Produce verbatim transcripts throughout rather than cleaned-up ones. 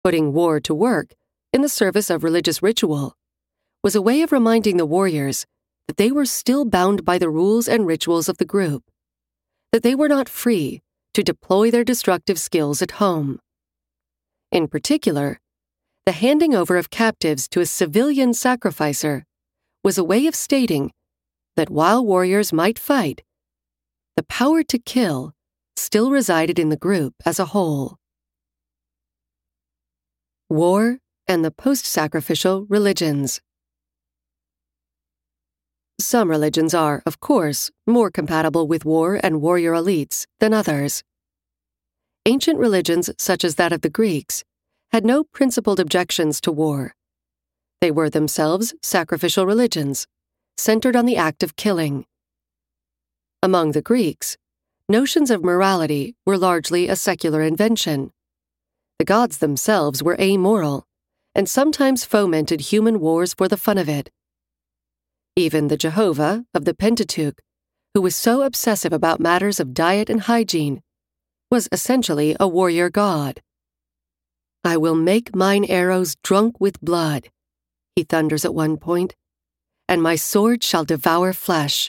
Putting war to work in the service of religious ritual was a way of reminding the warriors that they were still bound by the rules and rituals of the group, that they were not free to deploy their destructive skills at home. In particular, the handing over of captives to a civilian sacrificer was a way of stating that while warriors might fight, the power to kill still resided in the group as a whole. War and the post-sacrificial religions. Some religions are, of course, more compatible with war and warrior elites than others. Ancient religions, such as that of the Greeks, had no principled objections to war. They were themselves sacrificial religions, centered on the act of killing. Among the Greeks, notions of morality were largely a secular invention. The gods themselves were amoral, and sometimes fomented human wars for the fun of it. Even the Jehovah of the Pentateuch, who was so obsessive about matters of diet and hygiene, was essentially a warrior god. "I will make mine arrows drunk with blood," he thunders at one point, "and my sword shall devour flesh."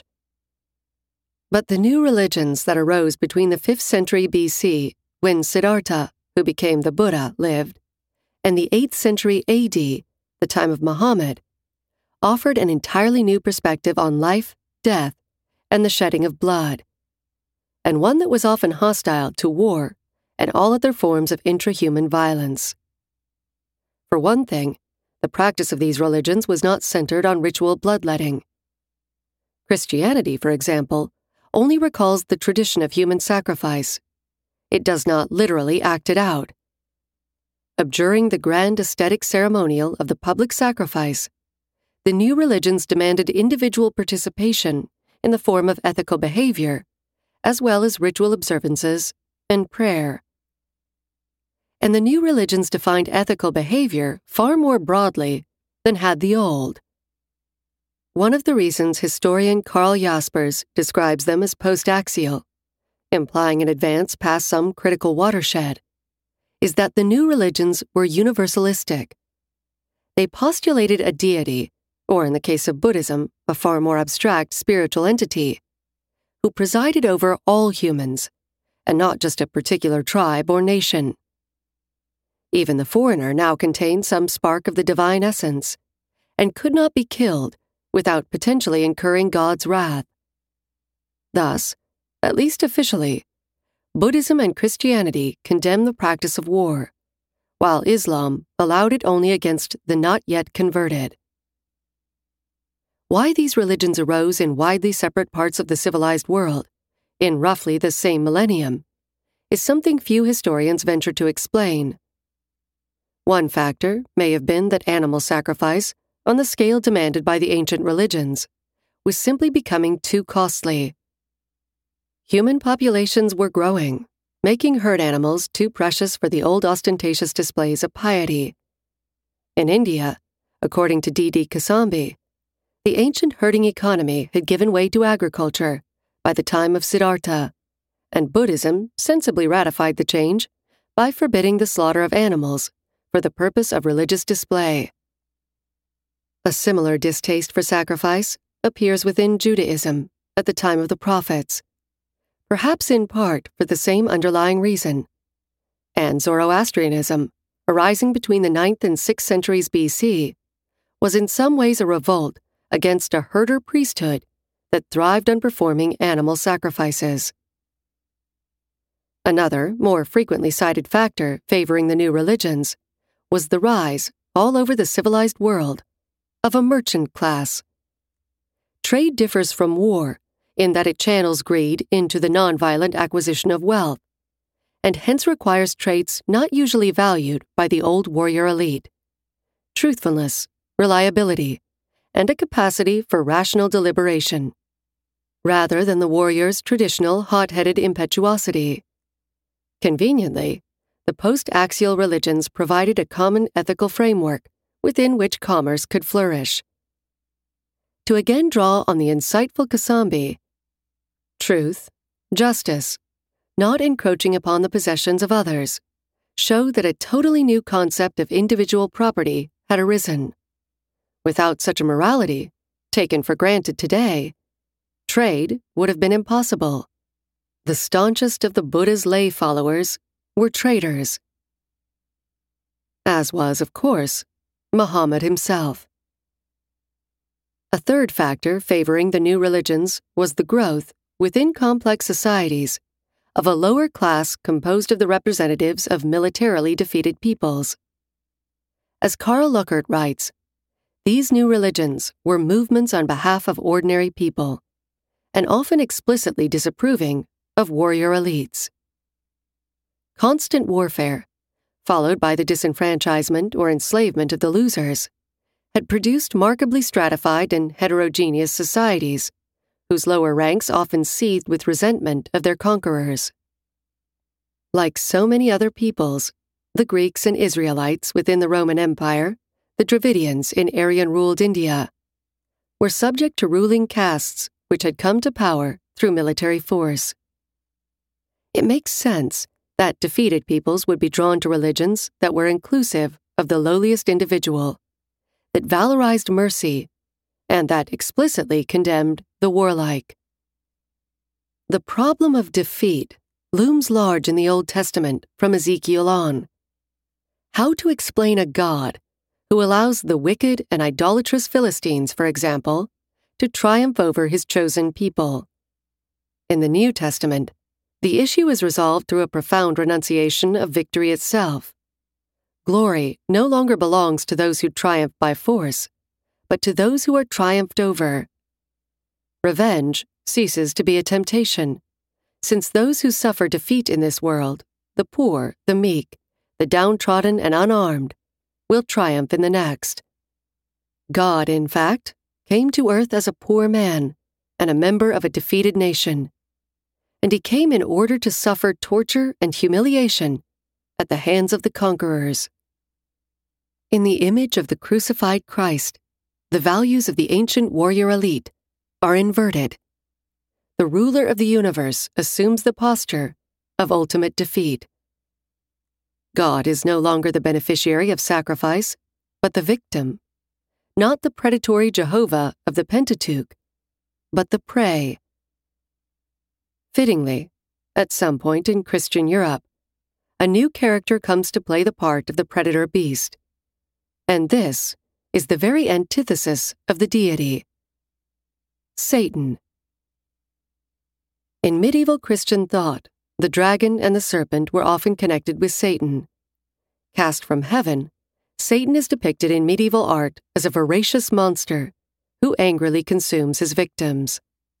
But the new religions that arose between the fifth century B C, when Siddhartha, who became the Buddha, lived, and the eighth century A D, the time of Muhammad, offered an entirely new perspective on life, death, and the shedding of blood, and one that was often hostile to war and all other forms of intrahuman violence. For one thing, the practice of these religions was not centered on ritual bloodletting. Christianity, for example, only recalls the tradition of human sacrifice. It does not literally act it out. Abjuring the grand aesthetic ceremonial of the public sacrifice, the new religions demanded individual participation in the form of ethical behavior, as well as ritual observances and prayer. And the new religions defined ethical behavior far more broadly than had the old. One of the reasons historian Karl Jaspers describes them as post-axial, implying an advance past some critical watershed, is that the new religions were universalistic. They postulated a deity, or in the case of Buddhism, a far more abstract spiritual entity, who presided over all humans, and not just a particular tribe or nation. Even the foreigner now contained some spark of the divine essence, and could not be killed without potentially incurring God's wrath. Thus, at least officially, Buddhism and Christianity condemn the practice of war, while Islam allowed it only against the not yet converted. Why these religions arose in widely separate parts of the civilized world, in roughly the same millennium, is something few historians venture to explain. One factor may have been that animal sacrifice, on the scale demanded by the ancient religions, was simply becoming too costly. Human populations were growing, making herd animals too precious for the old ostentatious displays of piety. In India, according to D D Kasambi, the ancient herding economy had given way to agriculture by the time of Siddhartha, and Buddhism sensibly ratified the change by forbidding the slaughter of animals for the purpose of religious display. A similar distaste for sacrifice appears within Judaism at the time of the prophets, perhaps in part for the same underlying reason, and Zoroastrianism, arising between the ninth and sixth centuries B C, was in some ways a revolt against a herder priesthood that thrived on performing animal sacrifices. Another, more frequently cited factor favoring the new religions was the rise, all over the civilized world, of a merchant class. Trade differs from war in that it channels greed into the nonviolent acquisition of wealth, and hence requires traits not usually valued by the old warrior elite: truthfulness, reliability, and a capacity for rational deliberation, rather than the warrior's traditional hot-headed impetuosity. Conveniently, the post-axial religions provided a common ethical framework within which commerce could flourish. To again draw on the insightful Kasambi, truth, justice, not encroaching upon the possessions of others, show that a totally new concept of individual property had arisen. Without such a morality, taken for granted today, trade would have been impossible. The staunchest of the Buddha's lay followers were traders. As was, of course, Muhammad himself. A third factor favoring the new religions was the growth, within complex societies, of a lower class composed of the representatives of militarily defeated peoples. As Karl Luckert writes, these new religions were movements on behalf of ordinary people, and often explicitly disapproving of warrior elites. Constant warfare, followed by the disenfranchisement or enslavement of the losers, had produced markedly stratified and heterogeneous societies, whose lower ranks often seethed with resentment of their conquerors. Like so many other peoples, the Greeks and Israelites within the Roman Empire, the Dravidians in Aryan-ruled India, were subject to ruling castes which had come to power through military force. It makes sense that defeated peoples would be drawn to religions that were inclusive of the lowliest individual, that valorized mercy, and that explicitly condemned the warlike. The problem of defeat looms large in the Old Testament from Ezekiel on. How to explain a God who allows the wicked and idolatrous Philistines, for example, to triumph over his chosen people? In the New Testament, the issue is resolved through a profound renunciation of victory itself. Glory no longer belongs to those who triumph by force, but to those who are triumphed over. Revenge ceases to be a temptation, since those who suffer defeat in this world, the poor, the meek, the downtrodden and unarmed, will triumph in the next. God, in fact, came to earth as a poor man and a member of a defeated nation, and he came in order to suffer torture and humiliation at the hands of the conquerors. In the image of the crucified Christ, the values of the ancient warrior elite are inverted. The ruler of the universe assumes the posture of ultimate defeat. God is no longer the beneficiary of sacrifice, but the victim, not the predatory Jehovah of the Pentateuch, but the prey. Fittingly, at some point in Christian Europe, a new character comes to play the part of the predator beast. And this is the very antithesis of the deity: Satan. In medieval Christian thought, the dragon and the serpent were often connected with Satan. Cast from heaven, Satan is depicted in medieval art as a voracious monster who angrily consumes his victims.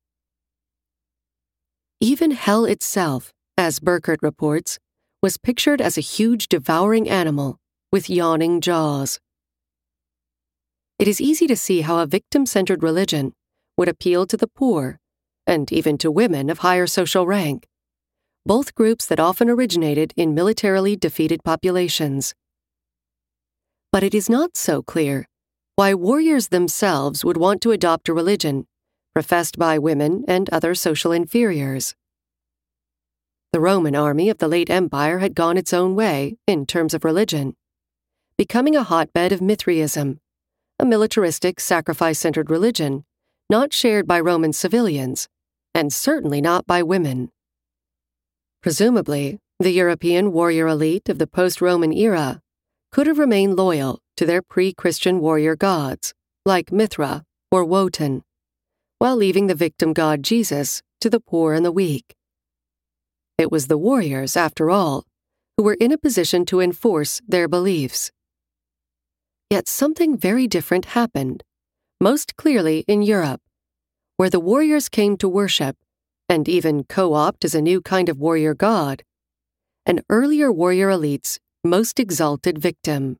Even hell itself, as Burkert reports, was pictured as a huge devouring animal with yawning jaws. It is easy to see how a victim-centered religion would appeal to the poor, and even to women of higher social rank, both groups that often originated in militarily defeated populations. But it is not so clear why warriors themselves would want to adopt a religion professed by women and other social inferiors. The Roman army of the late empire had gone its own way in terms of religion, becoming a hotbed of Mithraism, a militaristic, sacrifice-centered religion not shared by Roman civilians, and certainly not by women. Presumably, the European warrior elite of the post-Roman era could have remained loyal to their pre-Christian warrior gods, like Mithra or Wotan, while leaving the victim god Jesus to the poor and the weak. It was the warriors, after all, who were in a position to enforce their beliefs. Yet something very different happened, most clearly in Europe, where the warriors came to worship, and even co-opt as a new kind of warrior god, an earlier warrior elite's most exalted victim.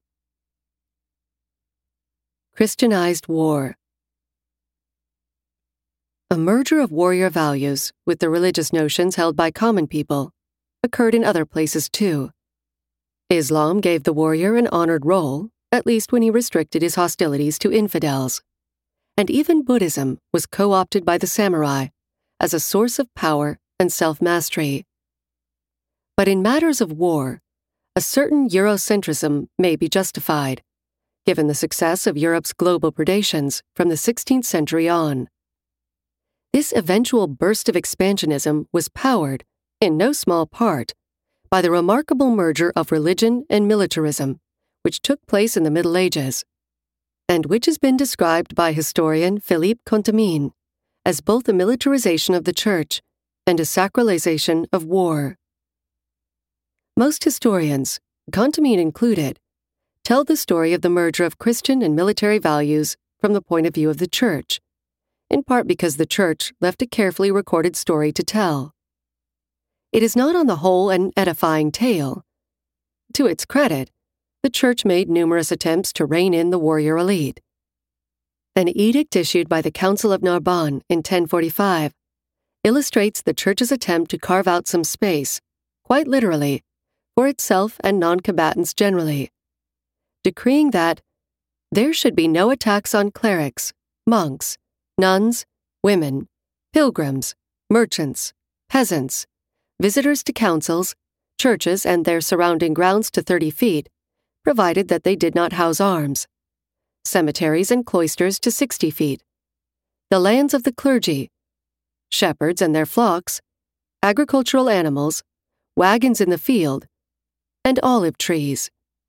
Christianized war. A merger of warrior values with the religious notions held by common people occurred in other places too. Islam gave the warrior an honored role, at least when he restricted his hostilities to infidels. And even Buddhism was co-opted by the samurai as a source of power and self-mastery. But in matters of war, a certain Eurocentrism may be justified, given the success of Europe's global predations from the sixteenth century on. This eventual burst of expansionism was powered, in no small part, by the remarkable merger of religion and militarism, which took place in the Middle Ages, and which has been described by historian Philippe Contamine as both a militarization of the Church and a sacralization of war. Most historians, Contamine included, tell the story of the merger of Christian and military values from the point of view of the Church, in part because the Church left a carefully recorded story to tell. It is not on the whole an edifying tale. To its credit, the Church made numerous attempts to rein in the warrior elite. An edict issued by the Council of Narbonne in ten forty-five illustrates the Church's attempt to carve out some space, quite literally, for itself and non-combatants generally, decreeing that there should be no attacks on clerics, monks, nuns, women, pilgrims, merchants, peasants, visitors to councils, churches and their surrounding grounds to thirty feet, provided that they did not house arms, cemeteries and cloisters to sixty feet, the lands of the clergy, shepherds and their flocks, agricultural animals, wagons in the field, and olive trees.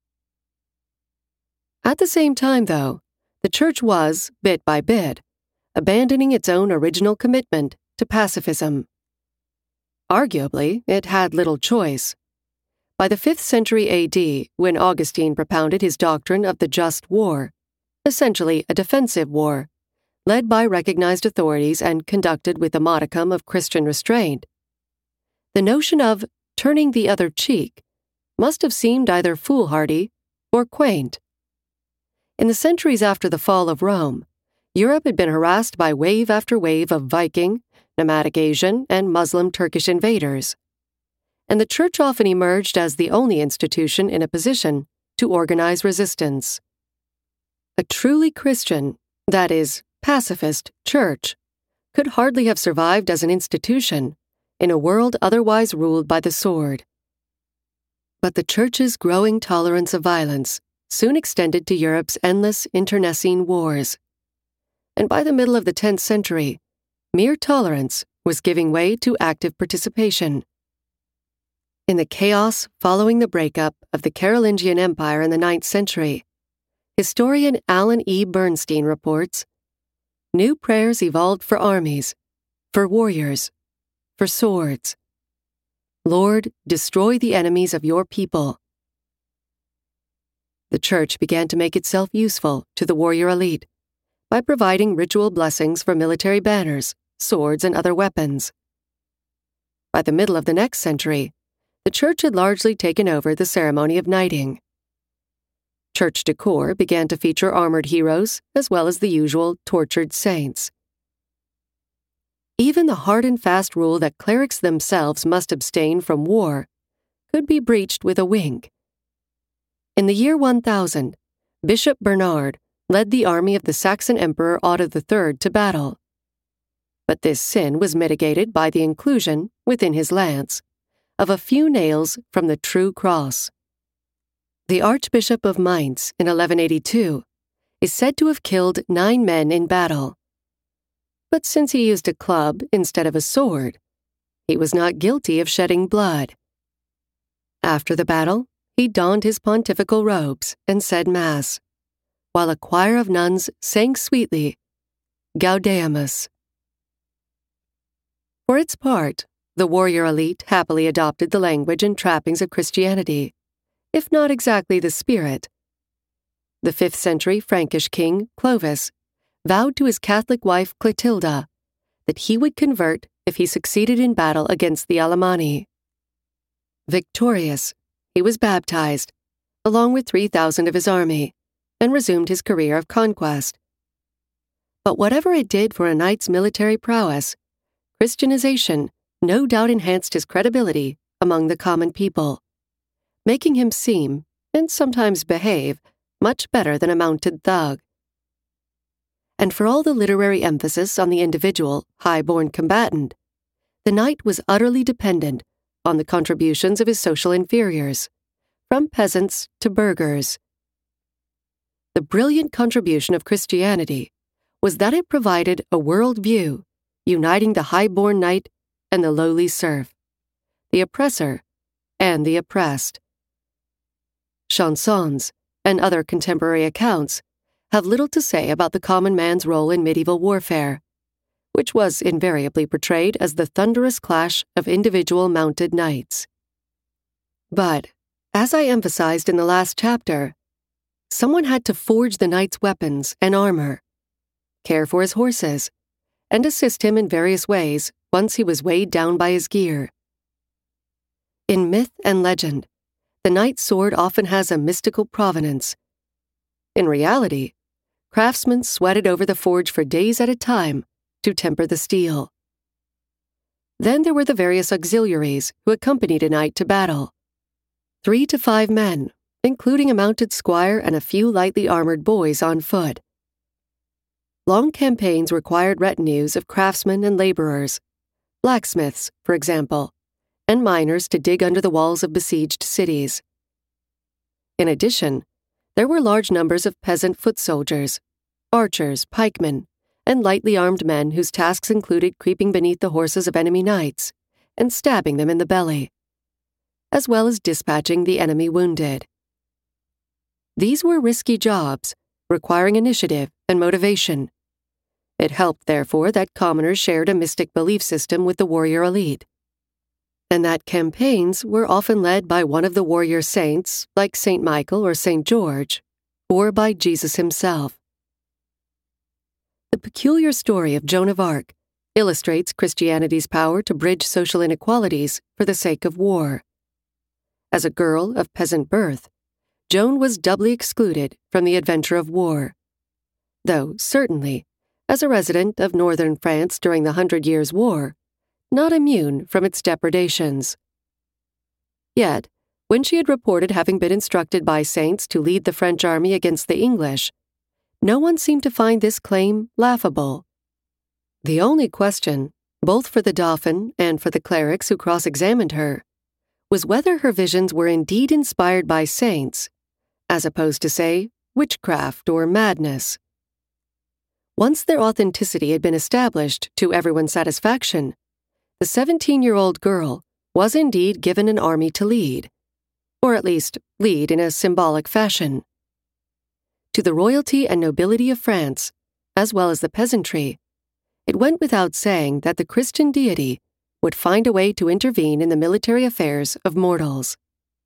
At the same time, though, the Church was, bit by bit, abandoning its own original commitment to pacifism. Arguably, it had little choice. By the fifth century A D, when Augustine propounded his doctrine of the just war, essentially a defensive war, led by recognized authorities and conducted with a modicum of Christian restraint, the notion of turning the other cheek must have seemed either foolhardy or quaint. In the centuries after the fall of Rome, Europe had been harassed by wave after wave of Viking, nomadic Asian, and Muslim Turkish invaders, and the Church often emerged as the only institution in a position to organize resistance. A truly Christian, that is, pacifist, Church could hardly have survived as an institution in a world otherwise ruled by the sword. But the Church's growing tolerance of violence soon extended to Europe's endless internecine wars, and by the middle of the tenth century, mere tolerance was giving way to active participation. In the chaos following the breakup of the Carolingian Empire in the ninth century, historian Alan E. Bernstein reports, new prayers evolved for armies, for warriors, for swords. Lord, destroy the enemies of your people. The Church began to make itself useful to the warrior elite by providing ritual blessings for military banners, swords, and other weapons. By the middle of the next century, the Church had largely taken over the ceremony of knighting. Church decor began to feature armored heroes as well as the usual tortured saints. Even the hard and fast rule that clerics themselves must abstain from war could be breached with a wink. In the year one thousand, Bishop Bernard led the army of the Saxon Emperor Otto the Third to battle. But this sin was mitigated by the inclusion, within his lance, of a few nails from the true cross. The Archbishop of Mainz in eleven eighty-two is said to have killed nine men in battle. But since he used a club instead of a sword, he was not guilty of shedding blood. After the battle, he donned his pontifical robes and said Mass, while a choir of nuns sang sweetly, Gaudeamus. For its part, the warrior elite happily adopted the language and trappings of Christianity, if not exactly the spirit. The fifth century Frankish king, Clovis, vowed to his Catholic wife Clotilda that he would convert if he succeeded in battle against the Alemanni. Victorious, he was baptized, along with three thousand of his army, and resumed his career of conquest. But whatever it did for a knight's military prowess, Christianization no doubt enhanced his credibility among the common people, making him seem, and sometimes behave, much better than a mounted thug. And for all the literary emphasis on the individual, high-born combatant, the knight was utterly dependent on the contributions of his social inferiors, from peasants to burghers. The brilliant contribution of Christianity was that it provided a world view uniting the high-born knight and the lowly serf, the oppressor and the oppressed. Chansons and other contemporary accounts have little to say about the common man's role in medieval warfare, which was invariably portrayed as the thunderous clash of individual mounted knights. But, as I emphasized in the last chapter, someone had to forge the knight's weapons and armor, care for his horses, and assist him in various ways once he was weighed down by his gear. In myth and legend, the knight's sword often has a mystical provenance. In reality, craftsmen sweated over the forge for days at a time to temper the steel. Then there were the various auxiliaries who accompanied a knight to battle. Three to five men, including a mounted squire and a few lightly armored boys on foot. Long campaigns required retinues of craftsmen and laborers, blacksmiths, for example, and miners to dig under the walls of besieged cities. In addition, there were large numbers of peasant foot soldiers, archers, pikemen, and lightly armed men whose tasks included creeping beneath the horses of enemy knights and stabbing them in the belly, as well as dispatching the enemy wounded. These were risky jobs, requiring initiative and motivation. It helped, therefore, that commoners shared a mystic belief system with the warrior elite, and that campaigns were often led by one of the warrior saints, like Saint Michael or Saint George, or by Jesus himself. The peculiar story of Joan of Arc illustrates Christianity's power to bridge social inequalities for the sake of war. As a girl of peasant birth, Joan was doubly excluded from the adventure of war, though certainly, as a resident of northern France during the Hundred Years' War, not immune from its depredations. Yet, when she had reported having been instructed by saints to lead the French army against the English, no one seemed to find this claim laughable. The only question, both for the Dauphin and for the clerics who cross-examined her, was whether her visions were indeed inspired by saints, as opposed to, say, witchcraft or madness. Once their authenticity had been established to everyone's satisfaction, the seventeen-year-old girl was indeed given an army to lead, or at least lead in a symbolic fashion. To the royalty and nobility of France, as well as the peasantry, it went without saying that the Christian deity would find a way to intervene in the military affairs of mortals.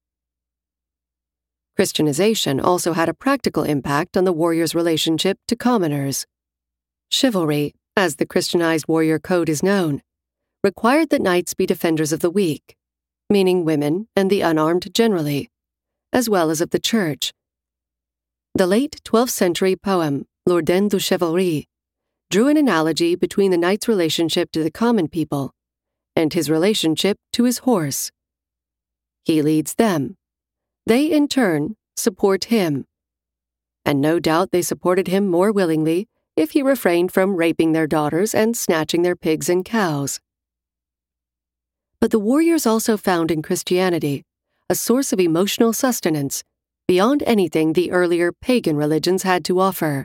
Christianization also had a practical impact on the warrior's relationship to commoners. Chivalry, as the Christianized warrior code is known, required that knights be defenders of the weak, meaning women and the unarmed generally, as well as of the church. The late twelfth century poem, L'Ordre de Chevalerie, drew an analogy between the knight's relationship to the common people and his relationship to his horse. He leads them. They, in turn, support him. And no doubt they supported him more willingly if he refrained from raping their daughters and snatching their pigs and cows. But the warriors also found in Christianity a source of emotional sustenance beyond anything the earlier pagan religions had to offer.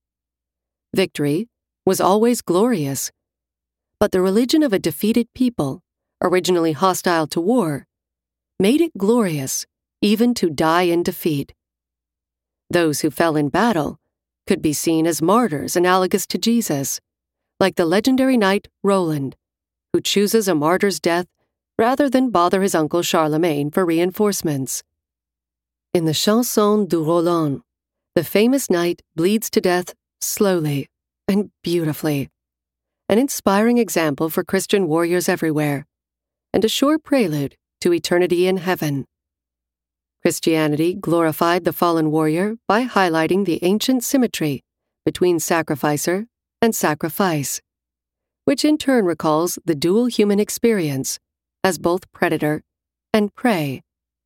Victory was always glorious, but the religion of a defeated people, originally hostile to war, made it glorious even to die in defeat. Those who fell in battle could be seen as martyrs analogous to Jesus, like the legendary knight Roland, who chooses a martyr's death rather than bother his uncle Charlemagne for reinforcements. In the Chanson du Roland, the famous knight bleeds to death slowly and beautifully, an inspiring example for Christian warriors everywhere, and a sure prelude to eternity in heaven. Christianity glorified the fallen warrior by highlighting the ancient symmetry between sacrificer and sacrifice, which in turn recalls the dual human experience as both predator and prey.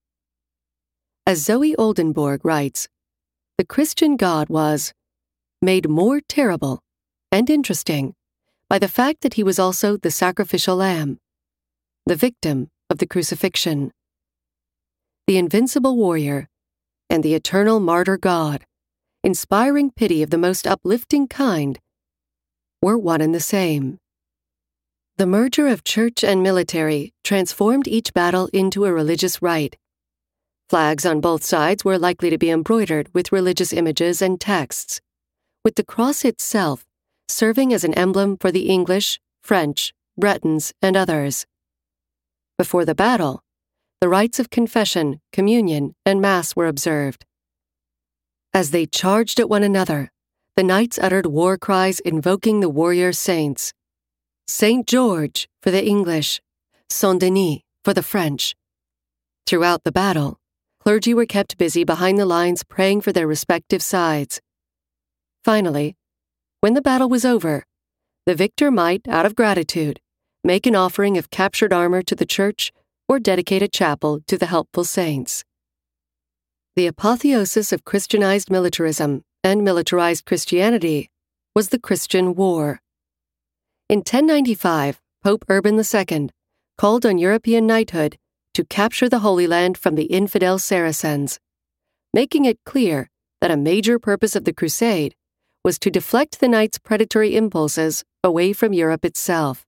As Zoe Oldenburg writes, the Christian God was made more terrible and interesting by the fact that he was also the sacrificial lamb, the victim of the crucifixion. the invincible warrior, and the eternal martyr god, inspiring pity of the most uplifting kind, were one and the same. The merger of church and military transformed each battle into a religious rite. Flags on both sides were likely to be embroidered with religious images and texts, with the cross itself serving as an emblem for the English, French, Bretons, and others. Before the battle, the rites of confession, communion, and Mass were observed. As they charged at one another, the knights uttered war cries invoking the warrior saints. Saint George for the English, Saint Denis for the French. Throughout the battle, clergy were kept busy behind the lines praying for their respective sides. Finally, when the battle was over, the victor might, out of gratitude, make an offering of captured armor to the church or dedicate a chapel to the helpful saints. The apotheosis of Christianized militarism and militarized Christianity was the Christian War. In ten ninety-five, Pope Urban the Second called on European knighthood to capture the Holy Land from the infidel Saracens, making it clear that a major purpose of the crusade was to deflect the knights' predatory impulses away from Europe itself.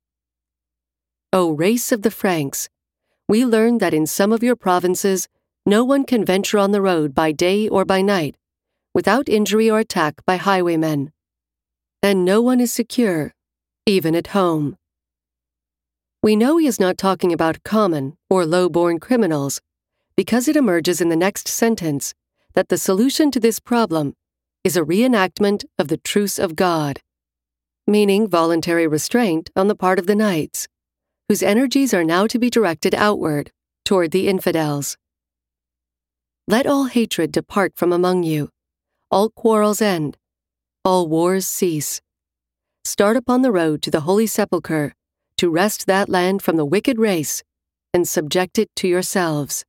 O race of the Franks, we learn that in some of your provinces no one can venture on the road by day or by night without injury or attack by highwaymen, and no one is secure, even at home. We know he is not talking about common or low-born criminals, because it emerges in the next sentence that the solution to this problem is a reenactment of the truce of God, meaning voluntary restraint on the part of the knights, whose energies are now to be directed outward, toward the infidels. Let all hatred depart from among you, all quarrels end, all wars cease. Start upon the road to the Holy Sepulchre, to wrest that land from the wicked race, and subject it to yourselves.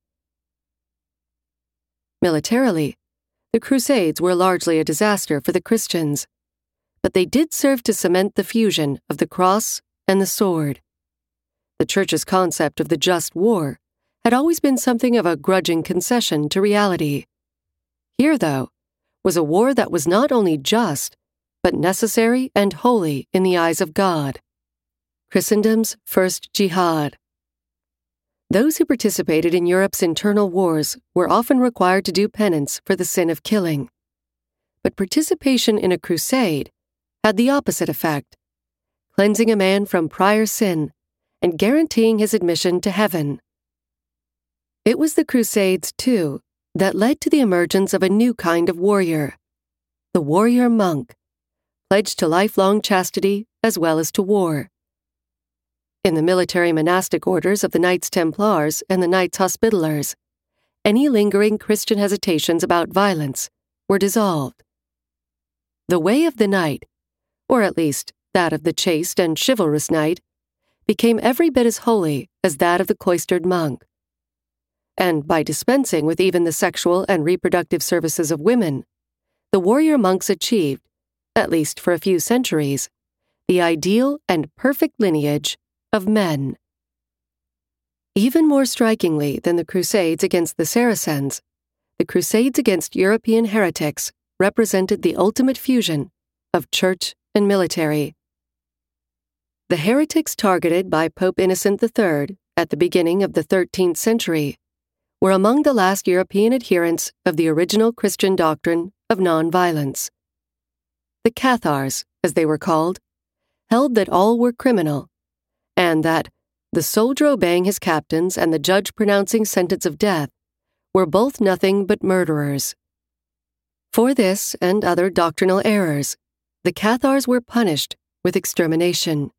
Militarily, the Crusades were largely a disaster for the Christians, but they did serve to cement the fusion of the cross and the sword. The Church's concept of the just war had always been something of a grudging concession to reality. Here, though, was a war that was not only just, but necessary and holy in the eyes of God. Christendom's first jihad. Those who participated in Europe's internal wars were often required to do penance for the sin of killing. But participation in a crusade had the opposite effect, cleansing a man from prior sin and guaranteeing his admission to heaven. It was the Crusades, too, that led to the emergence of a new kind of warrior, the warrior monk, pledged to lifelong chastity as well as to war. In the military monastic orders of the Knights Templars and the Knights Hospitallers, any lingering Christian hesitations about violence were dissolved. The way of the knight, or at least that of the chaste and chivalrous knight, became every bit as holy as that of the cloistered monk. And by dispensing with even the sexual and reproductive services of women, the warrior monks achieved, at least for a few centuries, the ideal and perfect lineage of men. Even more strikingly than the Crusades against the Saracens, the Crusades against European heretics represented the ultimate fusion of church and military. The heretics targeted by Pope Innocent the Third at the beginning of the thirteenth century were among the last European adherents of the original Christian doctrine of nonviolence. The Cathars, as they were called, held that all were criminal, and that the soldier obeying his captains and the judge pronouncing sentence of death were both nothing but murderers. For this and other doctrinal errors, the Cathars were punished with extermination.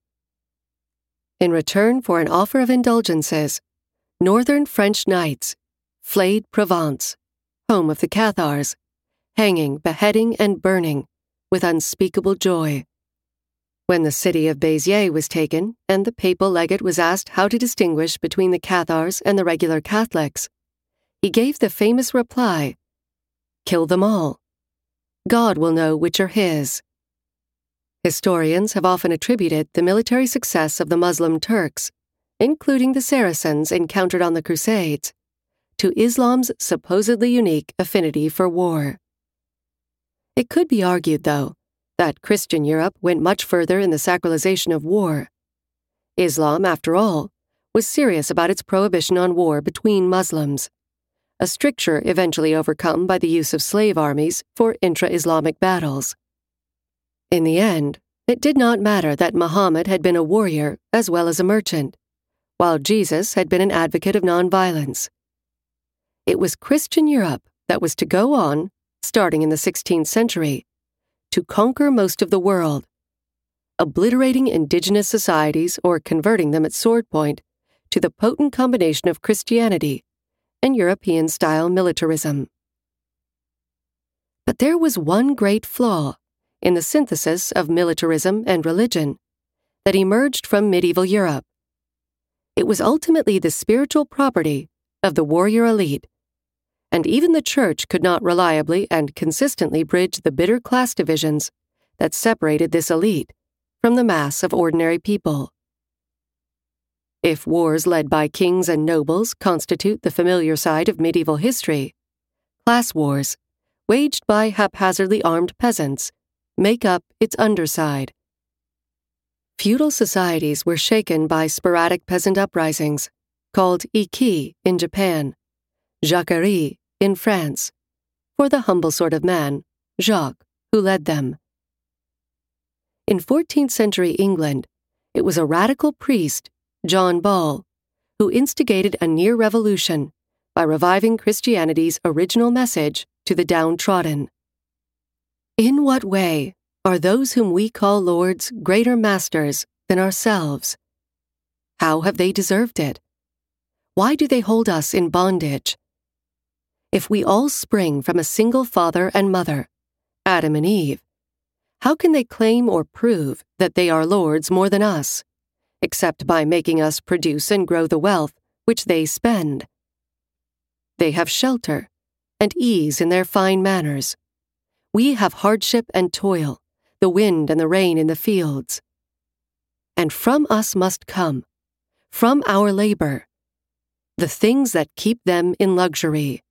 In return for an offer of indulgences, northern French knights flayed Provence, home of the Cathars, hanging, beheading, and burning with unspeakable joy. When the city of Béziers was taken and the papal legate was asked how to distinguish between the Cathars and the regular Catholics, he gave the famous reply, "Kill them all. God will know which are his." Historians have often attributed the military success of the Muslim Turks, including the Saracens encountered on the Crusades, to Islam's supposedly unique affinity for war. It could be argued, though, that Christian Europe went much further in the sacralization of war. Islam, after all, was serious about its prohibition on war between Muslims, a stricture eventually overcome by the use of slave armies for intra-Islamic battles. In the end, it did not matter that Muhammad had been a warrior as well as a merchant, while Jesus had been an advocate of nonviolence. It was Christian Europe that was to go on, starting in the sixteenth century, to conquer most of the world, obliterating indigenous societies or converting them at sword point to the potent combination of Christianity and European-style militarism. But there was one great flaw in the synthesis of militarism and religion that emerged from medieval Europe. It was ultimately the spiritual property of the warrior elite, and even the Church could not reliably and consistently bridge the bitter class divisions that separated this elite from the mass of ordinary people. If wars led by kings and nobles constitute the familiar side of medieval history, class wars, waged by haphazardly armed peasants, make up its underside. Feudal societies were shaken by sporadic peasant uprisings, called Iki in Japan, Jacquerie in France, for the humble sort of man, Jacques, who led them. In fourteenth century England, it was a radical priest, John Ball, who instigated a near revolution by reviving Christianity's original message to the downtrodden. In what way are those whom we call lords greater masters than ourselves? How have they deserved it? Why do they hold us in bondage? If we all spring from a single father and mother, Adam and Eve, how can they claim or prove that they are lords more than us, except by making us produce and grow the wealth which they spend? They have shelter and ease in their fine manners. We have hardship and toil, the wind and the rain in the fields. And from us must come, from our labor, the things that keep them in luxury.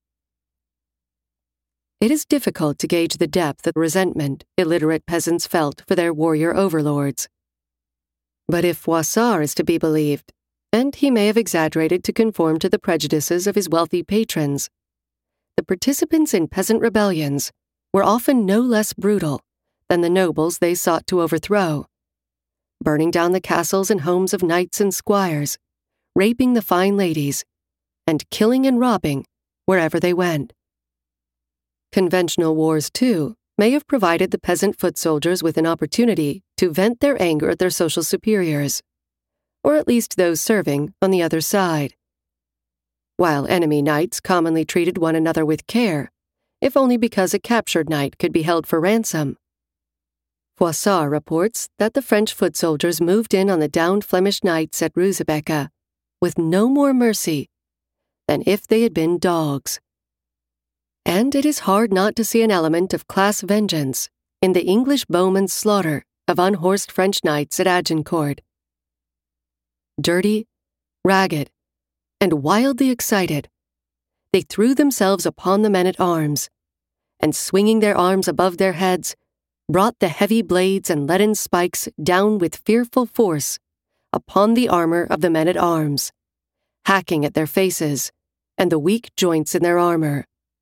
It is difficult to gauge the depth of resentment illiterate peasants felt for their warrior overlords. But if Froissart is to be believed, and he may have exaggerated to conform to the prejudices of his wealthy patrons, the participants in peasant rebellions were often no less brutal than the nobles they sought to overthrow, burning down the castles and homes of knights and squires, raping the fine ladies, and killing and robbing wherever they went. Conventional wars, too, may have provided the peasant foot soldiers with an opportunity to vent their anger at their social superiors, or at least those serving on the other side. While enemy knights commonly treated one another with care, if only because a captured knight could be held for ransom. Froissart reports that the French foot soldiers moved in on the downed Flemish knights at Ruzebecca with no more mercy than if they had been dogs. And it is hard not to see an element of class vengeance in the English bowman's slaughter of unhorsed French knights at Agincourt. Dirty, ragged, and wildly excited, they threw themselves upon the men-at-arms, and swinging their arms above their heads, brought the heavy blades and leaden spikes down with fearful force upon the armor of the men-at-arms, hacking at their faces and the weak joints in their armor.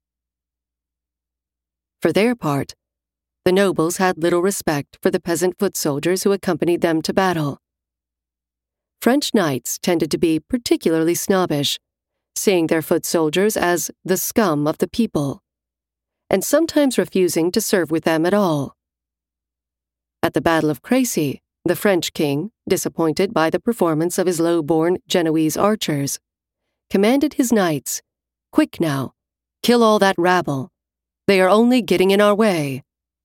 For their part, the nobles had little respect for the peasant foot soldiers who accompanied them to battle. French knights tended to be particularly snobbish, seeing their foot soldiers as the scum of the people, and sometimes refusing to serve with them at all. At the Battle of Crécy, the French king, disappointed by the performance of his low-born Genoese archers, commanded his knights, "Quick now, kill all that rabble. They are only getting in our way."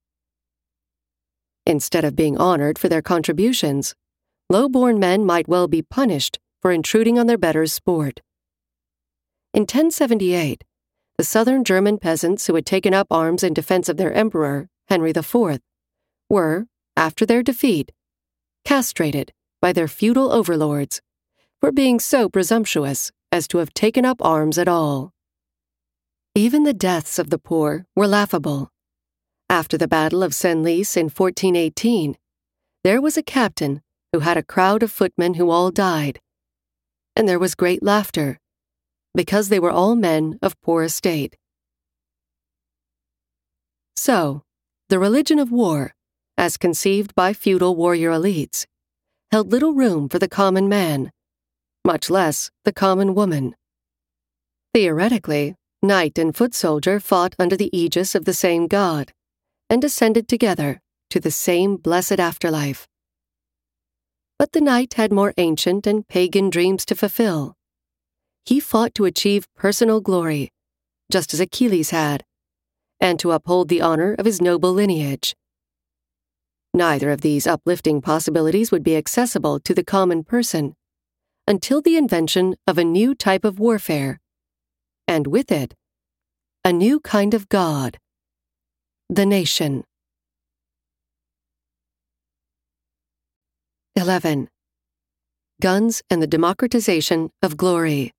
Instead of being honored for their contributions, low-born men might well be punished for intruding on their betters' sport. In ten seventy-eight, the southern German peasants who had taken up arms in defense of their emperor, Henry the Fourth, were, after their defeat, castrated by their feudal overlords for being so presumptuous as to have taken up arms at all. Even the deaths of the poor were laughable. After the Battle of Senlis in fourteen eighteen, there was a captain who had a crowd of footmen who all died, and there was great laughter, because they were all men of poor estate. So, the religion of war, as conceived by feudal warrior elites, held little room for the common man, much less the common woman. Theoretically, knight and foot soldier fought under the aegis of the same god, and ascended together to the same blessed afterlife. But the knight had more ancient and pagan dreams to fulfill. He fought to achieve personal glory, just as Achilles had, and to uphold the honor of his noble lineage. Neither of these uplifting possibilities would be accessible to the common person until the invention of a new type of warfare, and with it, a new kind of god, the nation. eleven. Guns and the democratization of glory.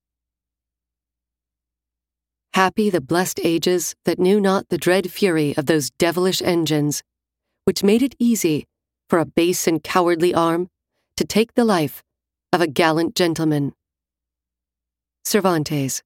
Happy the blessed ages that knew not the dread fury of those devilish engines, which made it easy for a base and cowardly arm to take the life of a gallant gentleman. Cervantes.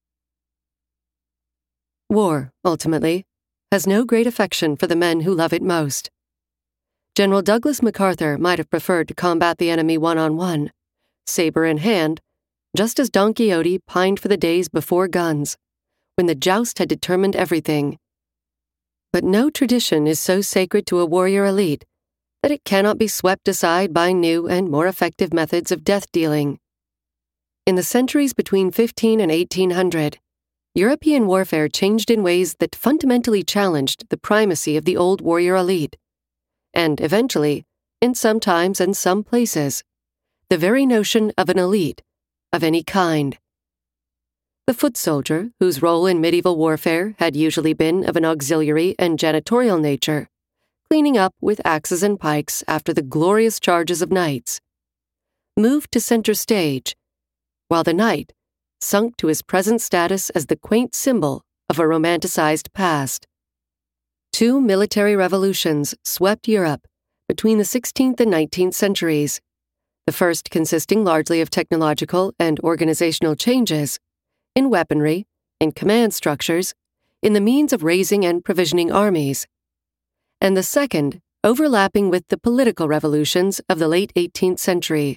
War, ultimately, has no great affection for the men who love it most. General Douglas MacArthur might have preferred to combat the enemy one-on-one, saber in hand, just as Don Quixote pined for the days before guns, when the joust had determined everything. But no tradition is so sacred to a warrior elite that it cannot be swept aside by new and more effective methods of death-dealing. In the centuries between fifteen and eighteen hundred, European warfare changed in ways that fundamentally challenged the primacy of the old warrior elite, and eventually, in some times and some places, the very notion of an elite, of any kind. The foot soldier, whose role in medieval warfare had usually been of an auxiliary and janitorial nature, cleaning up with axes and pikes after the glorious charges of knights, moved to center stage, while the knight sunk to his present status as the quaint symbol of a romanticized past. Two military revolutions swept Europe between the sixteenth and nineteenth centuries, the first consisting largely of technological and organizational changes in weaponry, in command structures, in the means of raising and provisioning armies, and the second overlapping with the political revolutions of the late eighteenth century.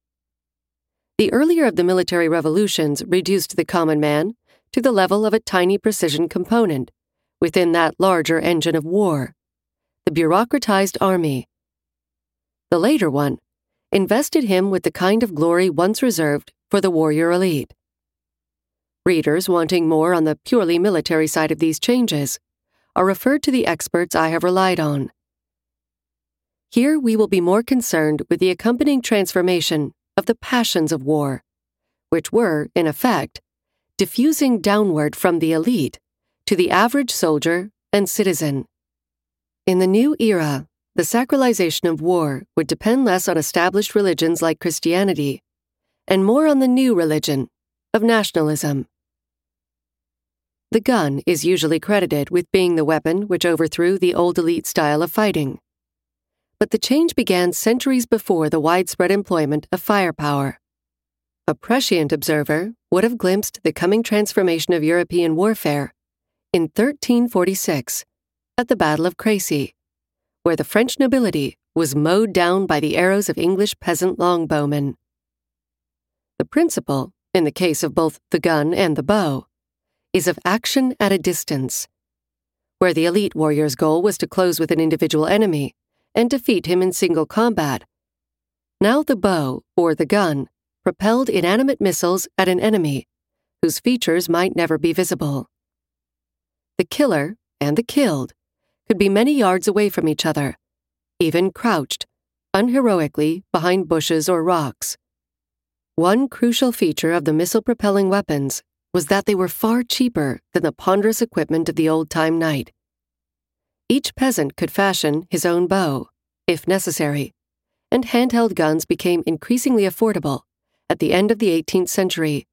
The earlier of the military revolutions reduced the common man to the level of a tiny precision component within that larger engine of war, the bureaucratized army. The later one invested him with the kind of glory once reserved for the warrior elite. Readers wanting more on the purely military side of these changes are referred to the experts I have relied on. Here we will be more concerned with the accompanying transformation of the passions of war, which were, in effect, diffusing downward from the elite to the average soldier and citizen. In the new era, the sacralization of war would depend less on established religions like Christianity, and more on the new religion of nationalism. The gun is usually credited with being the weapon which overthrew the old elite style of fighting. But the change began centuries before the widespread employment of firepower. A prescient observer would have glimpsed the coming transformation of European warfare in thirteen forty-six, at the Battle of Crécy, where the French nobility was mowed down by the arrows of English peasant longbowmen. The principle, in the case of both the gun and the bow, is of action at a distance, where the elite warrior's goal was to close with an individual enemy and defeat him in single combat. Now the bow, or the gun, propelled inanimate missiles at an enemy whose features might never be visible. The killer and the killed could be many yards away from each other, even crouched, unheroically behind bushes or rocks. One crucial feature of the missile-propelling weapons was that they were far cheaper than the ponderous equipment of the old-time knight. Each peasant could fashion his own bow, if necessary, and handheld guns became increasingly affordable at the end of the eighteenth century,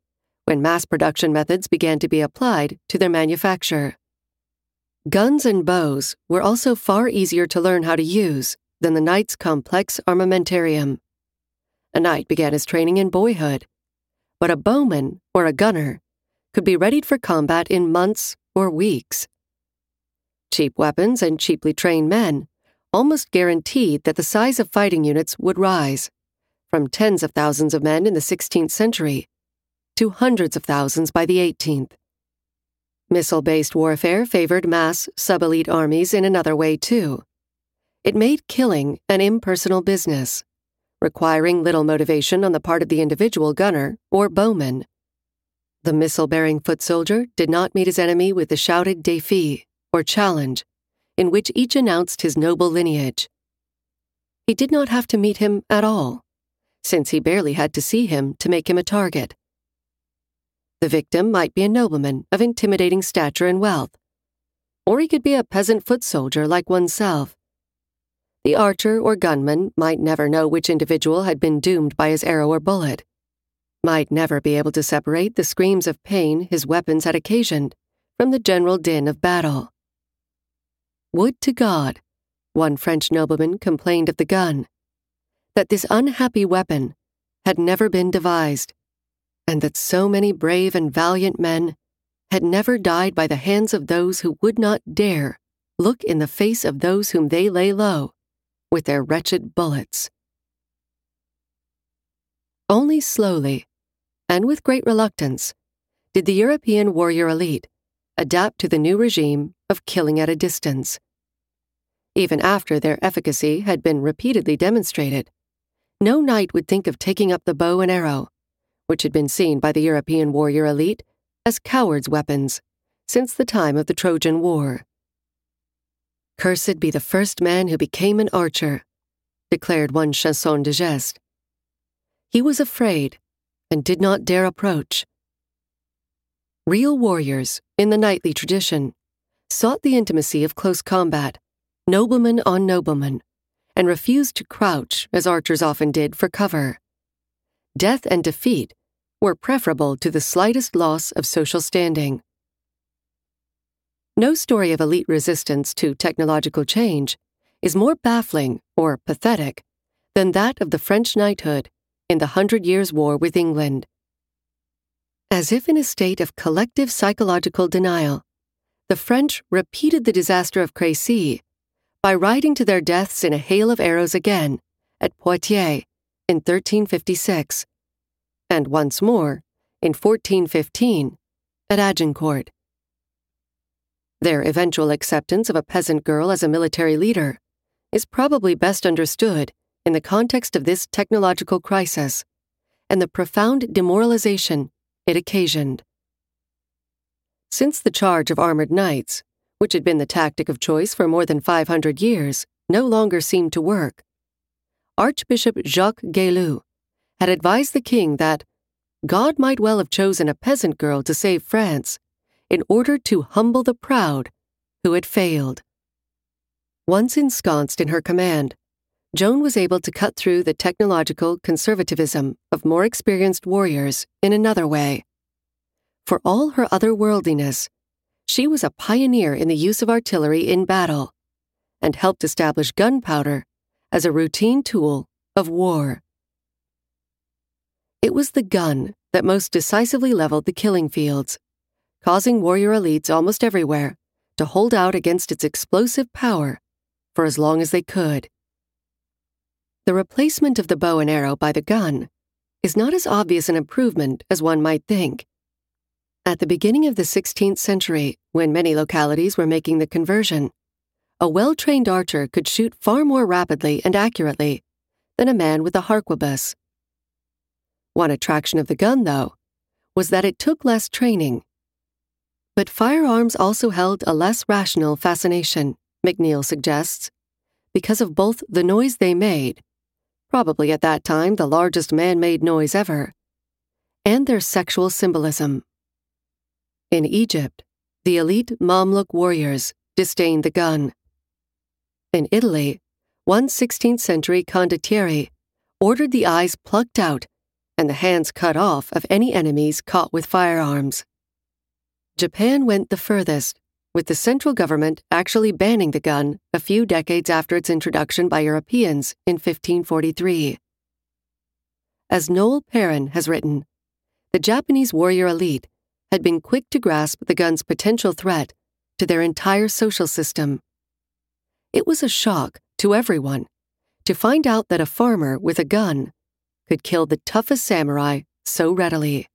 when mass production methods began to be applied to their manufacture. Guns and bows were also far easier to learn how to use than the knight's complex armamentarium. A knight began his training in boyhood, but a bowman or a gunner could be readied for combat in months or weeks. Cheap weapons and cheaply trained men almost guaranteed that the size of fighting units would rise, from tens of thousands of men in the sixteenth century to hundreds of thousands by the eighteenth. Missile-based warfare favored mass, sub-elite armies in another way, too. It made killing an impersonal business, requiring little motivation on the part of the individual gunner or bowman. The missile-bearing foot soldier did not meet his enemy with the shouted défi, or challenge, in which each announced his noble lineage. He did not have to meet him at all, since he barely had to see him to make him a target. The victim might be a nobleman of intimidating stature and wealth, or he could be a peasant foot soldier like oneself. The archer or gunman might never know which individual had been doomed by his arrow or bullet, might never be able to separate the screams of pain his weapons had occasioned from the general din of battle. Would to God, one French nobleman complained of the gun, that this unhappy weapon had never been devised, and that so many brave and valiant men had never died by the hands of those who would not dare look in the face of those whom they lay low with their wretched bullets. Only slowly, and with great reluctance, did the European warrior elite adapt to the new regime of killing at a distance. Even after their efficacy had been repeatedly demonstrated, no knight would think of taking up the bow and arrow, which had been seen by the European warrior elite as cowards' weapons since the time of the Trojan War. "Cursed be the first man who became an archer," declared one chanson de geste. He was afraid and did not dare approach. Real warriors, in the knightly tradition, sought the intimacy of close combat, nobleman on nobleman, and refused to crouch, as archers often did, for cover. Death and defeat were preferable to the slightest loss of social standing. No story of elite resistance to technological change is more baffling or pathetic than that of the French knighthood in the Hundred Years' War with England. As if in a state of collective psychological denial, the French repeated the disaster of Crécy by riding to their deaths in a hail of arrows again at Poitiers in thirteen fifty-six, and once more in fourteen fifteen at Agincourt. Their eventual acceptance of a peasant girl as a military leader is probably best understood in the context of this technological crisis and the profound demoralization it occasioned. Since the charge of armored knights, which had been the tactic of choice for more than five hundred years, no longer seemed to work, Archbishop Jacques Gaillou had advised the king that God might well have chosen a peasant girl to save France in order to humble the proud who had failed. Once ensconced in her command, Joan was able to cut through the technological conservatism of more experienced warriors in another way. For all her otherworldliness, she was a pioneer in the use of artillery in battle, and helped establish gunpowder as a routine tool of war. It was the gun that most decisively leveled the killing fields, causing warrior elites almost everywhere to hold out against its explosive power for as long as they could. The replacement of the bow and arrow by the gun is not as obvious an improvement as one might think. At the beginning of the sixteenth century, when many localities were making the conversion, a well-trained archer could shoot far more rapidly and accurately than a man with a harquebus. One attraction of the gun, though, was that it took less training. But firearms also held a less rational fascination, McNeill suggests, because of both the noise they made, probably at that time the largest man-made noise ever, and their sexual symbolism. In Egypt, the elite Mamluk warriors disdained the gun. In Italy, one sixteenth century condottiere ordered the eyes plucked out and the hands cut off of any enemies caught with firearms. Japan went the furthest, with the central government actually banning the gun a few decades after its introduction by Europeans in fifteen forty-three. As Noel Perrin has written, the Japanese warrior elite had been quick to grasp the gun's potential threat to their entire social system. It was a shock to everyone to find out that a farmer with a gun could kill the toughest samurai so readily.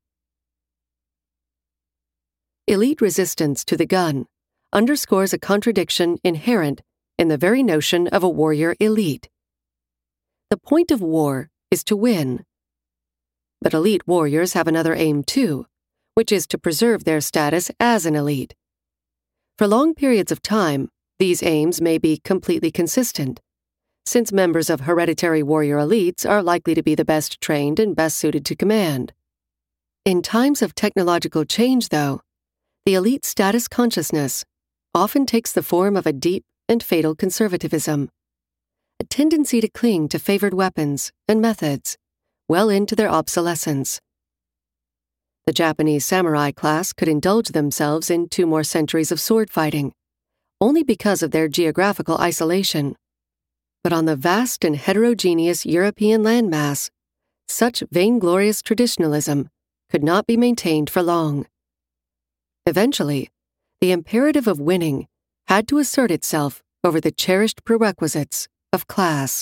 Elite resistance to the gun underscores a contradiction inherent in the very notion of a warrior elite. The point of war is to win. But elite warriors have another aim too, which is to preserve their status as an elite. For long periods of time, these aims may be completely consistent, since members of hereditary warrior elites are likely to be the best trained and best suited to command. In times of technological change, though, the elite status consciousness often takes the form of a deep and fatal conservatism, a tendency to cling to favored weapons and methods well into their obsolescence. The Japanese samurai class could indulge themselves in two more centuries of sword fighting, only because of their geographical isolation. But on the vast and heterogeneous European landmass, such vainglorious traditionalism could not be maintained for long. Eventually, the imperative of winning had to assert itself over the cherished prerequisites of class.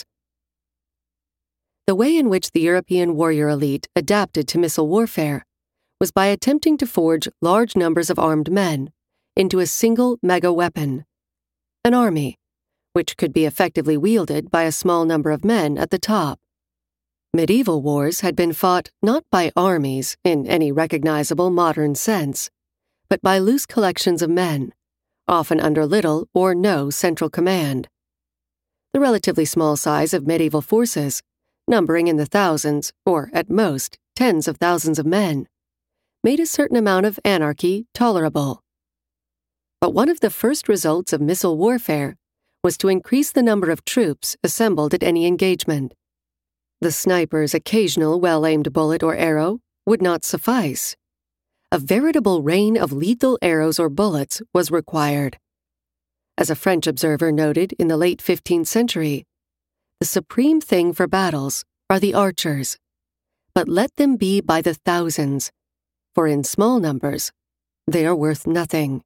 The way in which the European warrior elite adapted to missile warfare was by attempting to forge large numbers of armed men into a single mega-weapon, an army, which could be effectively wielded by a small number of men at the top. Medieval wars had been fought not by armies in any recognizable modern sense, but by loose collections of men, often under little or no central command. The relatively small size of medieval forces, numbering in the thousands, or at most tens of thousands of men, made a certain amount of anarchy tolerable. But one of the first results of missile warfare was to increase the number of troops assembled at any engagement. The sniper's occasional well-aimed bullet or arrow would not suffice. A veritable rain of lethal arrows or bullets was required. As a French observer noted in the late fifteenth century, the supreme thing for battles are the archers, but let them be by the thousands, for in small numbers, they are worth nothing.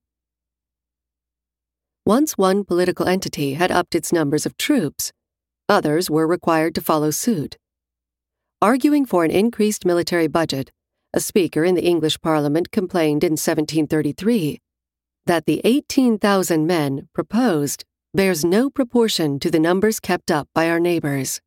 Once one political entity had upped its numbers of troops, others were required to follow suit. Arguing for an increased military budget, a speaker in the English Parliament complained in seventeen thirty-three that the eighteen thousand men proposed bears no proportion to the numbers kept up by our neighbors.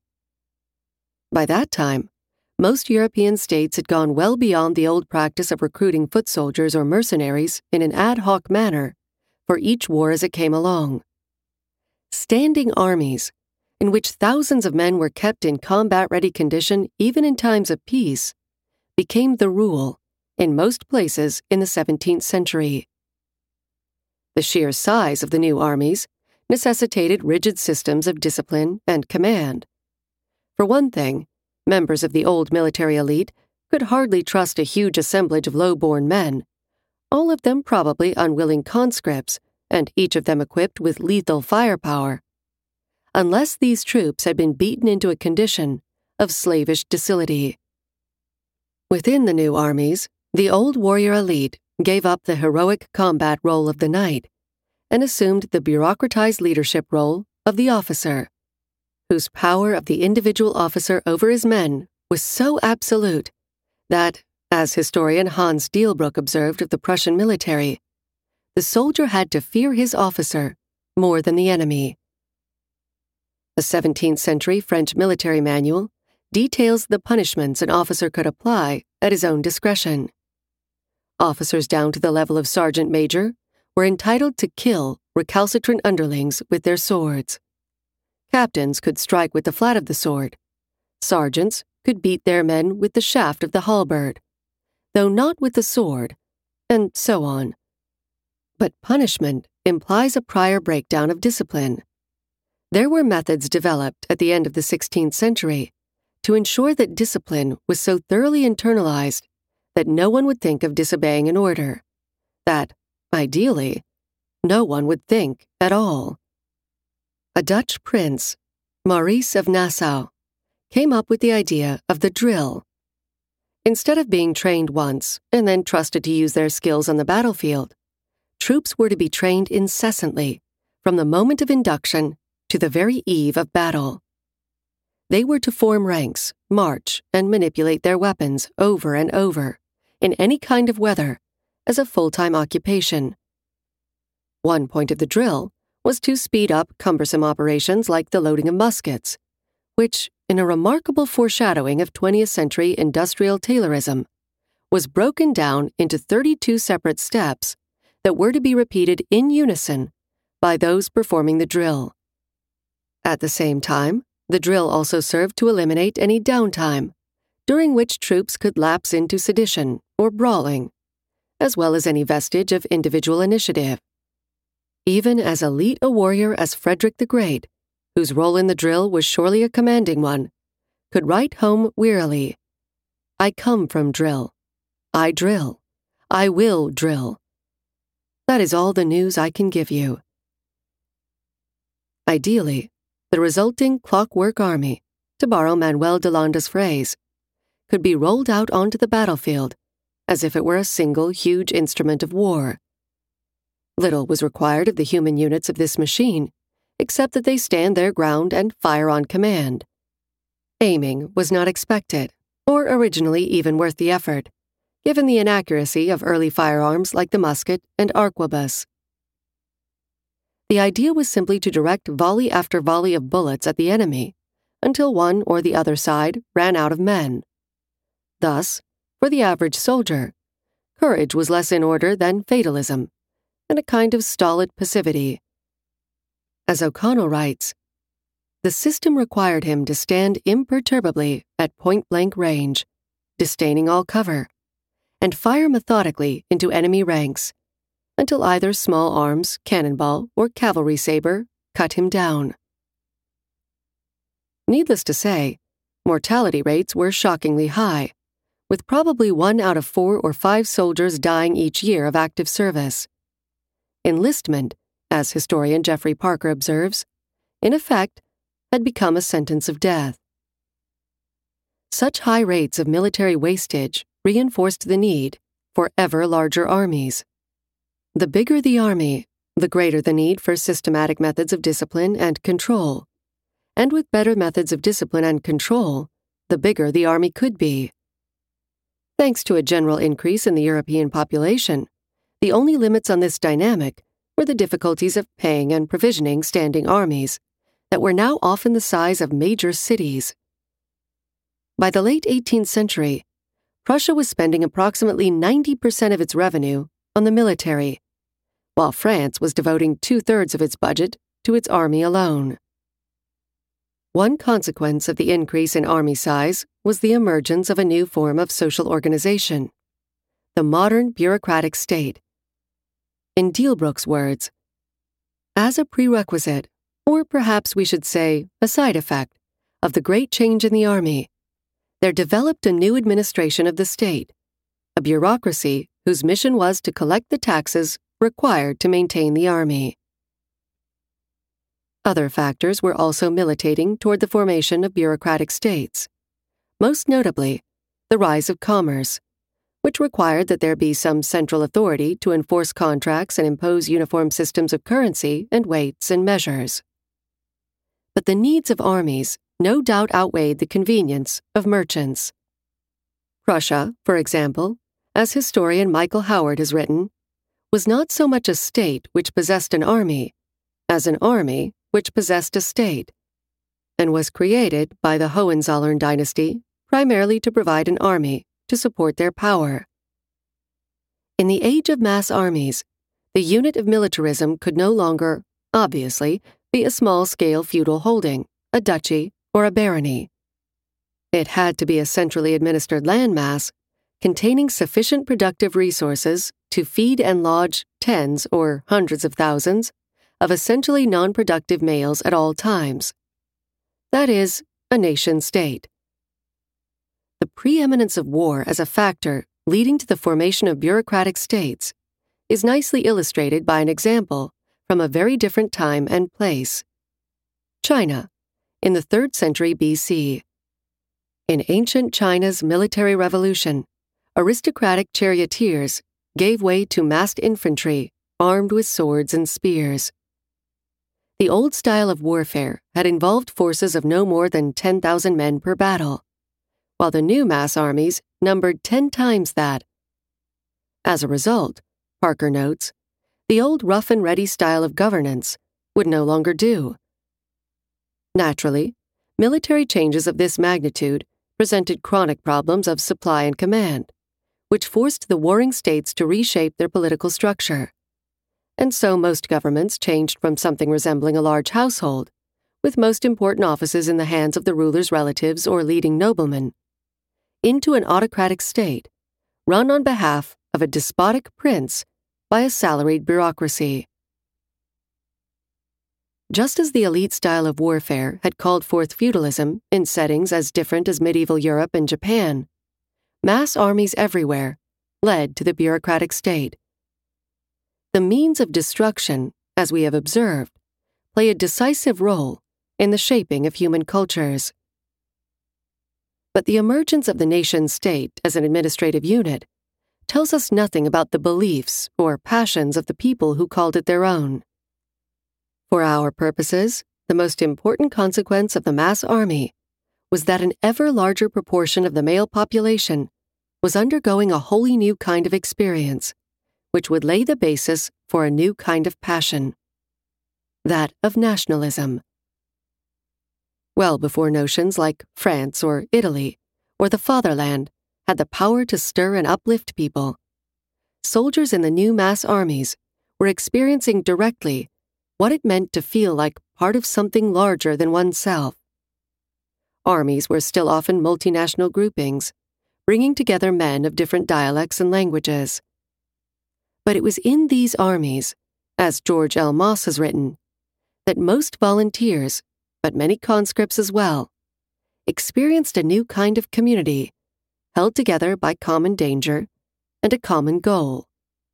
By that time, most European states had gone well beyond the old practice of recruiting foot soldiers or mercenaries in an ad hoc manner for each war as it came along. Standing armies, in which thousands of men were kept in combat-ready condition even in times of peace, became the rule in most places in the seventeenth century. The sheer size of the new armies necessitated rigid systems of discipline and command. For one thing, members of the old military elite could hardly trust a huge assemblage of low-born men, all of them probably unwilling conscripts and each of them equipped with lethal firepower, unless these troops had been beaten into a condition of slavish docility. Within the new armies, the old warrior elite gave up the heroic combat role of the knight and assumed the bureaucratized leadership role of the officer, whose power of the individual officer over his men was so absolute that, as historian Hans Dielbruck observed of the Prussian military, the soldier had to fear his officer more than the enemy. A seventeenth century French military manual details the punishments an officer could apply at his own discretion. Officers down to the level of sergeant major were entitled to kill recalcitrant underlings with their swords. Captains could strike with the flat of the sword. Sergeants could beat their men with the shaft of the halberd, though not with the sword, and so on. But punishment implies a prior breakdown of discipline. There were methods developed at the end of the sixteenth century to ensure that discipline was so thoroughly internalized that no one would think of disobeying an order, that, ideally, no one would think at all. A Dutch prince, Maurice of Nassau, came up with the idea of the drill. Instead of being trained once and then trusted to use their skills on the battlefield, troops were to be trained incessantly from the moment of induction to the very eve of battle. They were to form ranks, march, and manipulate their weapons over and over, in any kind of weather, as a full-time occupation. One point of the drill was to speed up cumbersome operations like the loading of muskets, which, in a remarkable foreshadowing of twentieth century industrial Taylorism, was broken down into thirty-two separate steps that were to be repeated in unison by those performing the drill. At the same time, the drill also served to eliminate any downtime, during which troops could lapse into sedition or brawling, as well as any vestige of individual initiative. Even as elite a warrior as Frederick the Great, whose role in the drill was surely a commanding one, could write home wearily, "I come from drill. I drill. I will drill." That is all the news I can give you. Ideally, the resulting clockwork army, to borrow Manuel Delanda's phrase, could be rolled out onto the battlefield as if it were a single huge instrument of war. Little was required of the human units of this machine, except that they stand their ground and fire on command. Aiming was not expected, or originally even worth the effort, given the inaccuracy of early firearms like the musket and arquebus. The idea was simply to direct volley after volley of bullets at the enemy until one or the other side ran out of men. Thus, for the average soldier, courage was less in order than fatalism, and a kind of stolid passivity. As O'Connell writes, the system required him to stand imperturbably at point-blank range, disdaining all cover, and fire methodically into enemy ranks, until either small arms, cannonball, or cavalry saber cut him down. Needless to say, mortality rates were shockingly high, with probably one out of four or five soldiers dying each year of active service. Enlistment, as historian Geoffrey Parker observes, in effect, had become a sentence of death. Such high rates of military wastage reinforced the need for ever larger armies. The bigger the army, the greater the need for systematic methods of discipline and control. And with better methods of discipline and control, the bigger the army could be. Thanks to a general increase in the European population, the only limits on this dynamic were the difficulties of paying and provisioning standing armies that were now often the size of major cities. By the late eighteenth century, Prussia was spending approximately ninety percent of its revenue on the military, while France was devoting two-thirds of its budget to its army alone. One consequence of the increase in army size was the emergence of a new form of social organization, the modern bureaucratic state. In Deelbrook's words, as a prerequisite, or perhaps we should say a side effect, of the great change in the army, there developed a new administration of the state, a bureaucracy whose mission was to collect the taxes required to maintain the army. Other factors were also militating toward the formation of bureaucratic states, most notably the rise of commerce, which required that there be some central authority to enforce contracts and impose uniform systems of currency and weights and measures. But the needs of armies no doubt outweighed the convenience of merchants. Prussia, for example, as historian Michael Howard has written, was not so much a state which possessed an army, as an army which possessed a state, and was created by the Hohenzollern dynasty primarily to provide an army to support their power. In the age of mass armies, the unit of militarism could no longer, obviously, be a small-scale feudal holding, a duchy, or a barony. It had to be a centrally administered landmass containing sufficient productive resources to feed and lodge tens or hundreds of thousands of essentially non-productive males at all times. That is, a nation-state. the preeminence of war as a factor leading to the formation of bureaucratic states is nicely illustrated by an example from a very different time and place. China, in the third century B C. In ancient China's military revolution, aristocratic charioteers gave way to massed infantry armed with swords and spears. The old style of warfare had involved forces of no more than ten thousand men per battle, while the new mass armies numbered ten times that. As a result, Parker notes, the old rough-and-ready style of governance would no longer do. Naturally, military changes of this magnitude presented chronic problems of supply and command, which forced the warring states to reshape their political structure. And so most governments changed from something resembling a large household, with most important offices in the hands of the ruler's relatives or leading noblemen, into an autocratic state, run on behalf of a despotic prince by a salaried bureaucracy. Just as the elite style of warfare had called forth feudalism in settings as different as medieval Europe and Japan, mass armies everywhere led to the bureaucratic state. The means of destruction, as we have observed, play a decisive role in the shaping of human cultures. But the emergence of the nation-state as an administrative unit tells us nothing about the beliefs or passions of the people who called it their own. For our purposes, the most important consequence of the mass army was that an ever larger proportion of the male population was undergoing a wholly new kind of experience, which would lay the basis for a new kind of passion, that of nationalism. Well before notions like France or Italy or the fatherland had the power to stir and uplift people, soldiers in the new mass armies were experiencing directly what it meant to feel like part of something larger than oneself. Armies were still often multinational groupings, bringing together men of different dialects and languages. But it was in these armies, as George L. Moss has written, that most volunteers, but many conscripts as well, experienced a new kind of community held together by common danger and a common goal.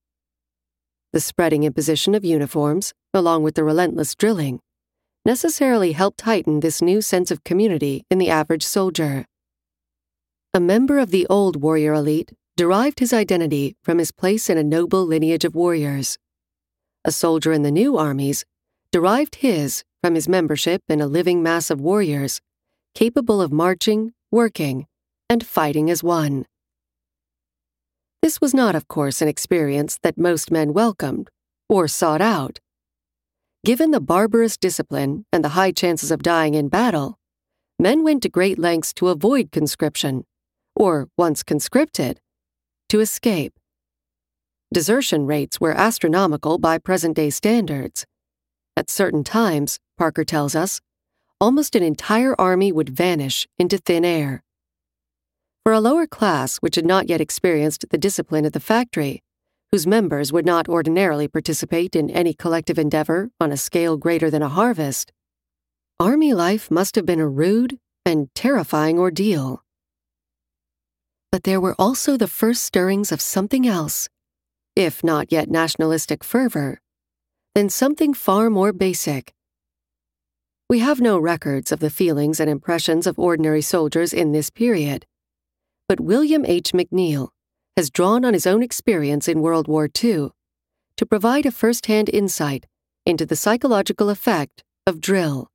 The spreading imposition of uniforms, along with the relentless drilling, necessarily helped heighten this new sense of community in the average soldier. A member of the old warrior elite derived his identity from his place in a noble lineage of warriors. A soldier in the new armies derived his from his membership in a living mass of warriors capable of marching, working, and fighting as one. This was not, of course, an experience that most men welcomed or sought out. Given the barbarous discipline and the high chances of dying in battle, men went to great lengths to avoid conscription, or, once conscripted, to escape. Desertion rates were astronomical by present-day standards. At certain times, Parker tells us, almost an entire army would vanish into thin air. For a lower class which had not yet experienced the discipline of the factory, whose members would not ordinarily participate in any collective endeavor on a scale greater than a harvest, army life must have been a rude and terrifying ordeal. But there were also the first stirrings of something else, if not yet nationalistic fervor, then something far more basic. We have no records of the feelings and impressions of ordinary soldiers in this period, but William H. McNeill has drawn on his own experience in World War Two to provide a first-hand insight into the psychological effect of drill.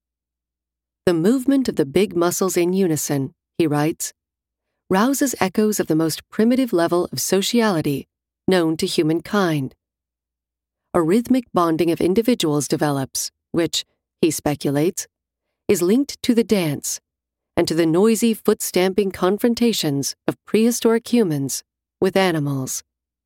The movement of the big muscles in unison, he writes, rouses echoes of the most primitive level of sociality known to humankind. A rhythmic bonding of individuals develops, which, he speculates, is linked to the dance and to the noisy foot-stamping confrontations of prehistoric humans with animals.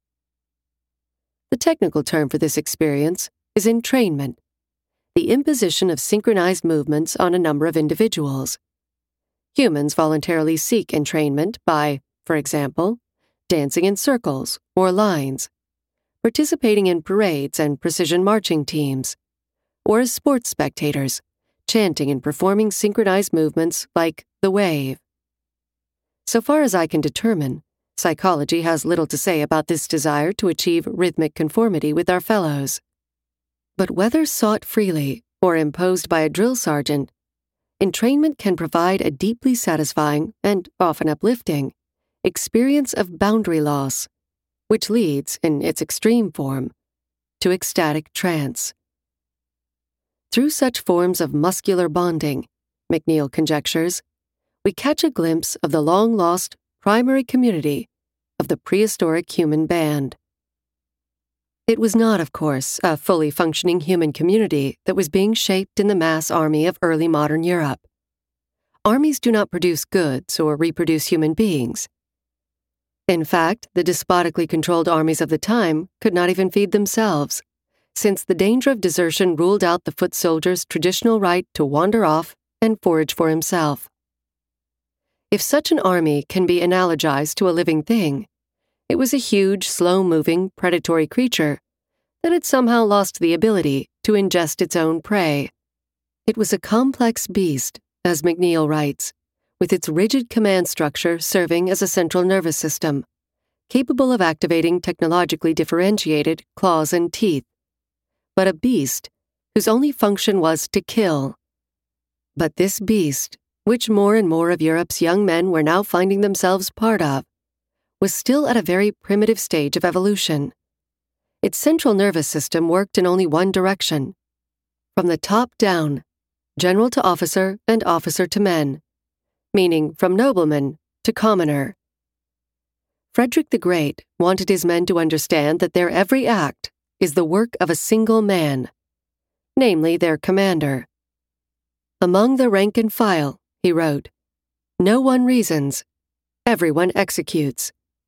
The technical term for this experience is entrainment, the imposition of synchronized movements on a number of individuals. Humans voluntarily seek entrainment by, for example, dancing in circles or lines, participating in parades and precision marching teams, or as sports spectators, chanting and performing synchronized movements like the wave. So far as I can determine, psychology has little to say about this desire to achieve rhythmic conformity with our fellows. But whether sought freely or imposed by a drill sergeant, entrainment can provide a deeply satisfying and often uplifting experience of boundary loss, which leads, in its extreme form, to ecstatic trance. Through such forms of muscular bonding, McNeill conjectures, we catch a glimpse of the long-lost primary community of the prehistoric human band. It was not, of course, a fully functioning human community that was being shaped in the mass army of early modern Europe. Armies do not produce goods or reproduce human beings. In fact, the despotically controlled armies of the time could not even feed themselves, since the danger of desertion ruled out the foot soldier's traditional right to wander off and forage for himself. If such an army can be analogized to a living thing, it was a huge, slow-moving, predatory creature that had somehow lost the ability to ingest its own prey. It was a complex beast, as McNeill writes, with its rigid command structure serving as a central nervous system, capable of activating technologically differentiated claws and teeth, but a beast whose only function was to kill. But this beast, which more and more of Europe's young men were now finding themselves part of, was still at a very primitive stage of evolution. Its central nervous system worked in only one direction, from the top down, general to officer and officer to men, meaning from nobleman to commoner. Frederick the Great wanted his men to understand that their every act is the work of a single man, namely their commander. Among the rank and file, he wrote, no one reasons, everyone executes.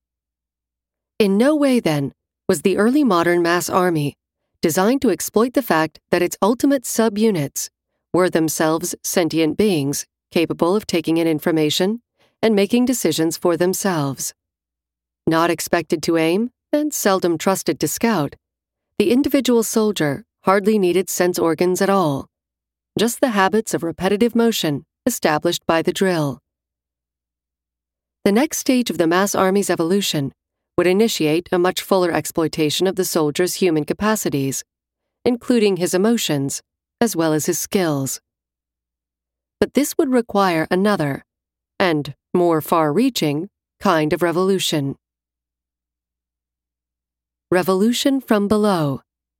In no way, then, was the early modern mass army designed to exploit the fact that its ultimate subunits were themselves sentient beings capable of taking in information and making decisions for themselves. Not expected to aim, and seldom trusted to scout, the individual soldier hardly needed sense organs at all, just the habits of repetitive motion established by the drill. The next stage of the mass army's evolution would initiate a much fuller exploitation of the soldier's human capacities, including his emotions, as well as his skills. But this would require another, and more far-reaching, kind of revolution. Revolution from below.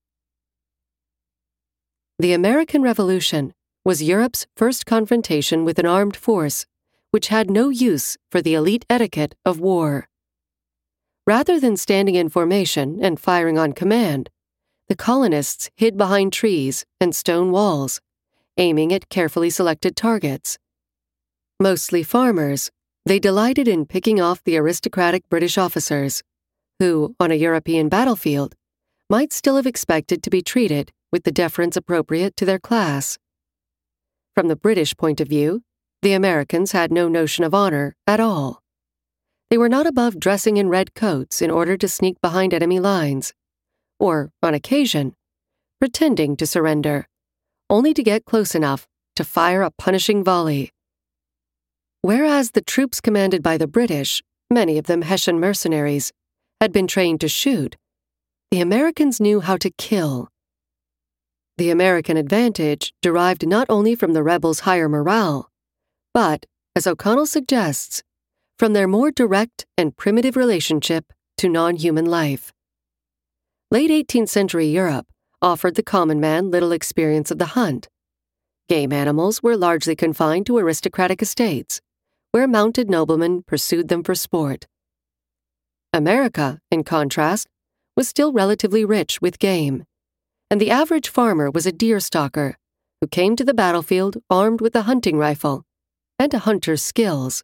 The American Revolution was Europe's first confrontation with an armed force which had no use for the elite etiquette of war. Rather than standing in formation and firing on command, the colonists hid behind trees and stone walls, aiming at carefully selected targets. Mostly farmers, they delighted in picking off the aristocratic British officers, who, on a European battlefield, might still have expected to be treated with the deference appropriate to their class. From the British point of view, the Americans had no notion of honor at all. They were not above dressing in red coats in order to sneak behind enemy lines, or, on occasion, pretending to surrender, only to get close enough to fire a punishing volley. Whereas the troops commanded by the British, many of them Hessian mercenaries, had been trained to shoot, the Americans knew how to kill. The American advantage derived not only from the rebels' higher morale, but, as O'Connell suggests, from their more direct and primitive relationship to non-human life. Late eighteenth century Europe offered the common man little experience of the hunt. Game animals were largely confined to aristocratic estates, where mounted noblemen pursued them for sport. America, in contrast, was still relatively rich with game, and the average farmer was a deer stalker who came to the battlefield armed with a hunting rifle and a hunter's skills.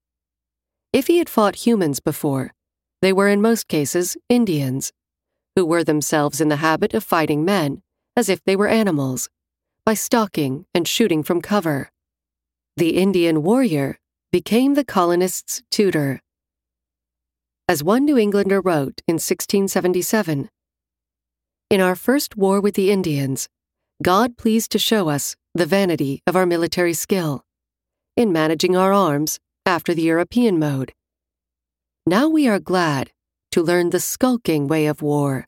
If he had fought humans before, they were in most cases Indians, who were themselves in the habit of fighting men as if they were animals, by stalking and shooting from cover. The Indian warrior became the colonists' tutor. As one New Englander wrote in sixteen seventy-seven, "In our first war with the Indians, God pleased to show us the vanity of our military skill, in managing our arms after the European mode. Now we are glad to learn the skulking way of war.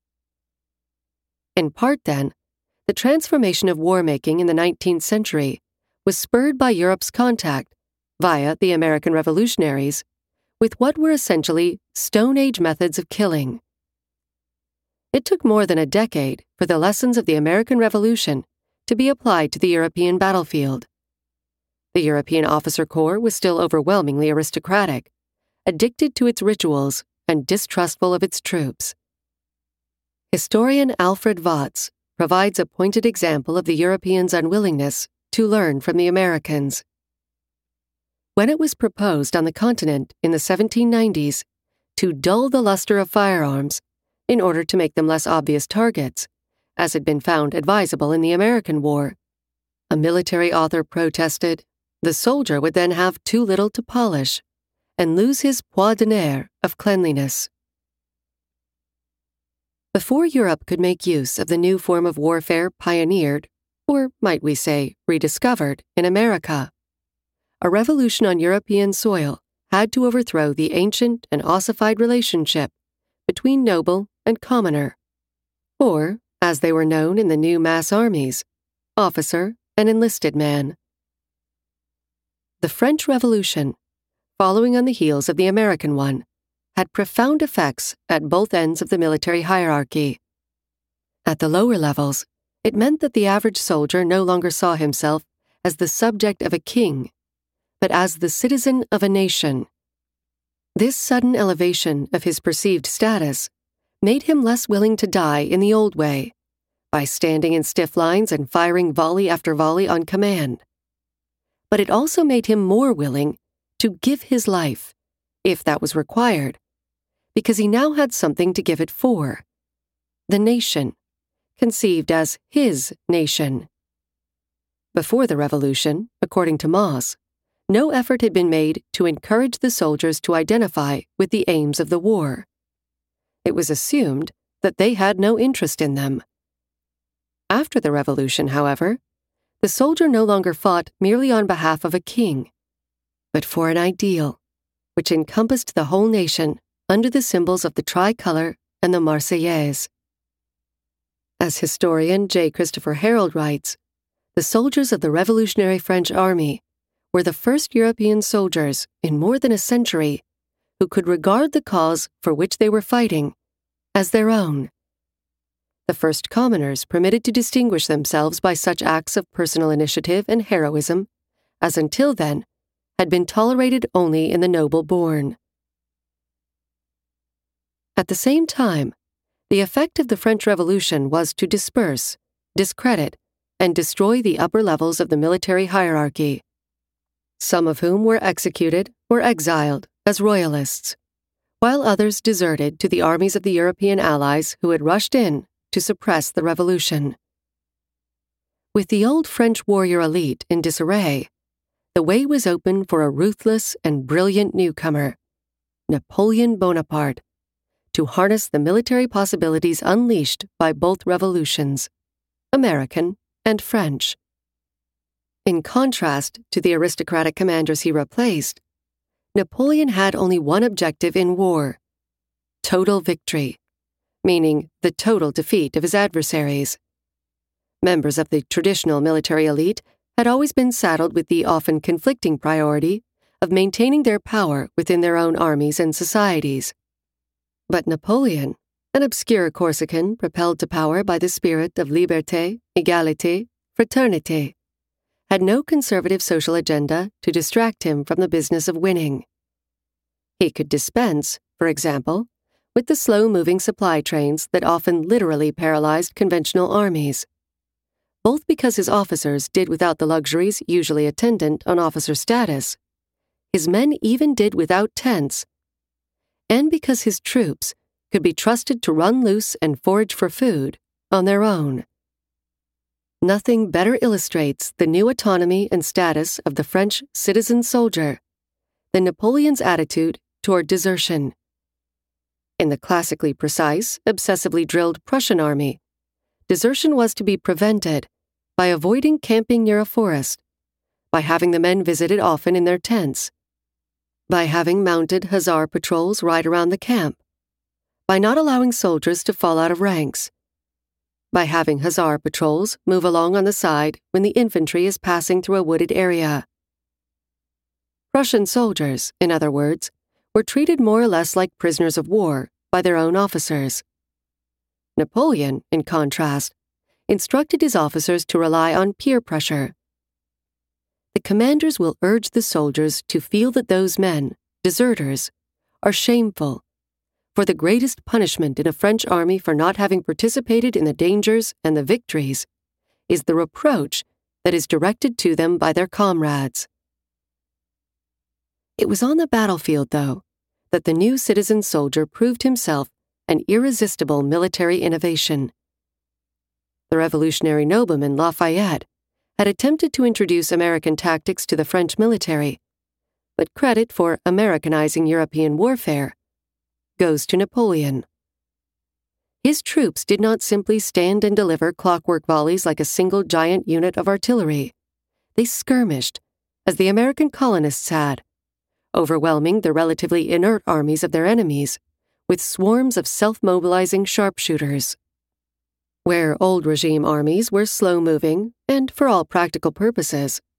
In part, then, the transformation of war-making in the nineteenth century was spurred by Europe's contact, via the American revolutionaries, with what were essentially Stone Age methods of killing. It took more than a decade for the lessons of the American Revolution to be applied to the European battlefield. The European officer corps was still overwhelmingly aristocratic, addicted to its rituals and distrustful of its troops. Historian Alfred Vatz provides a pointed example of the Europeans' unwillingness to learn from the Americans. When it was proposed on the continent in the seventeen nineties to dull the luster of firearms in order to make them less obvious targets, as had been found advisable in the American war, a military author protested, the soldier would then have too little to polish and lose his poids d'honneur of cleanliness. Before Europe could make use of the new form of warfare pioneered, or might we say rediscovered, in America, a revolution on European soil had to overthrow the ancient and ossified relationship between noble and commoner, or, as they were known in the new mass armies, officer and enlisted man. The French Revolution, following on the heels of the American one, had profound effects at both ends of the military hierarchy. At the lower levels, it meant that the average soldier no longer saw himself as the subject of a king, but as the citizen of a nation. This sudden elevation of his perceived status made him less willing to die in the old way, by standing in stiff lines and firing volley after volley on command. But it also made him more willing to give his life, if that was required, because he now had something to give it for: the nation, conceived as his nation. Before the revolution, according to Moss, no effort had been made to encourage the soldiers to identify with the aims of the war. It was assumed that they had no interest in them. After the revolution, however, the soldier no longer fought merely on behalf of a king, but for an ideal, which encompassed the whole nation under the symbols of the tricolor and the Marseillaise. As historian J. Christopher Harold writes, the soldiers of the Revolutionary French Army were the first European soldiers in more than a century who could regard the cause for which they were fighting as their own. The first commoners permitted to distinguish themselves by such acts of personal initiative and heroism as until then had been tolerated only in the noble born. At the same time, the effect of the French Revolution was to disperse, discredit, and destroy the upper levels of the military hierarchy, some of whom were executed or exiled as royalists, while others deserted to the armies of the European allies who had rushed in to suppress the revolution. With the old French warrior elite in disarray, the way was open for a ruthless and brilliant newcomer, Napoleon Bonaparte, to harness the military possibilities unleashed by both revolutions, American and French. In contrast to the aristocratic commanders he replaced, Napoleon had only one objective in war: total victory, meaning the total defeat of his adversaries. Members of the traditional military elite had always been saddled with the often conflicting priority of maintaining their power within their own armies and societies. But Napoleon, an obscure Corsican propelled to power by the spirit of liberté, égalité, fraternité, had no conservative social agenda to distract him from the business of winning. He could dispense, for example, with the slow-moving supply trains that often literally paralyzed conventional armies, both because his officers did without the luxuries usually attendant on officer status, his men even did without tents, and because his troops could be trusted to run loose and forage for food on their own. Nothing better illustrates the new autonomy and status of the French citizen soldier than Napoleon's attitude toward desertion. In the classically precise, obsessively drilled Prussian army, desertion was to be prevented by avoiding camping near a forest, by having the men visited often in their tents, By having mounted hussar patrols ride around the camp. By not allowing soldiers to fall out of ranks. By having hussar patrols move along on the side when the infantry is passing through a wooded area. Prussian soldiers, in other words, were treated more or less like prisoners of war by their own officers. Napoleon, in contrast, instructed his officers to rely on peer pressure. The commanders will urge the soldiers to feel that those men, deserters, are shameful, for the greatest punishment in a French army for not having participated in the dangers and the victories is the reproach that is directed to them by their comrades. It was on the battlefield, though, that the new citizen soldier proved himself an irresistible military innovation. The revolutionary nobleman Lafayette had attempted to introduce American tactics to the French military, but credit for Americanizing European warfare goes to Napoleon. His troops did not simply stand and deliver clockwork volleys like a single giant unit of artillery. They skirmished, as the American colonists had, overwhelming the relatively inert armies of their enemies with swarms of self-mobilizing sharpshooters. Where old regime armies were slow-moving and, for all practical purposes,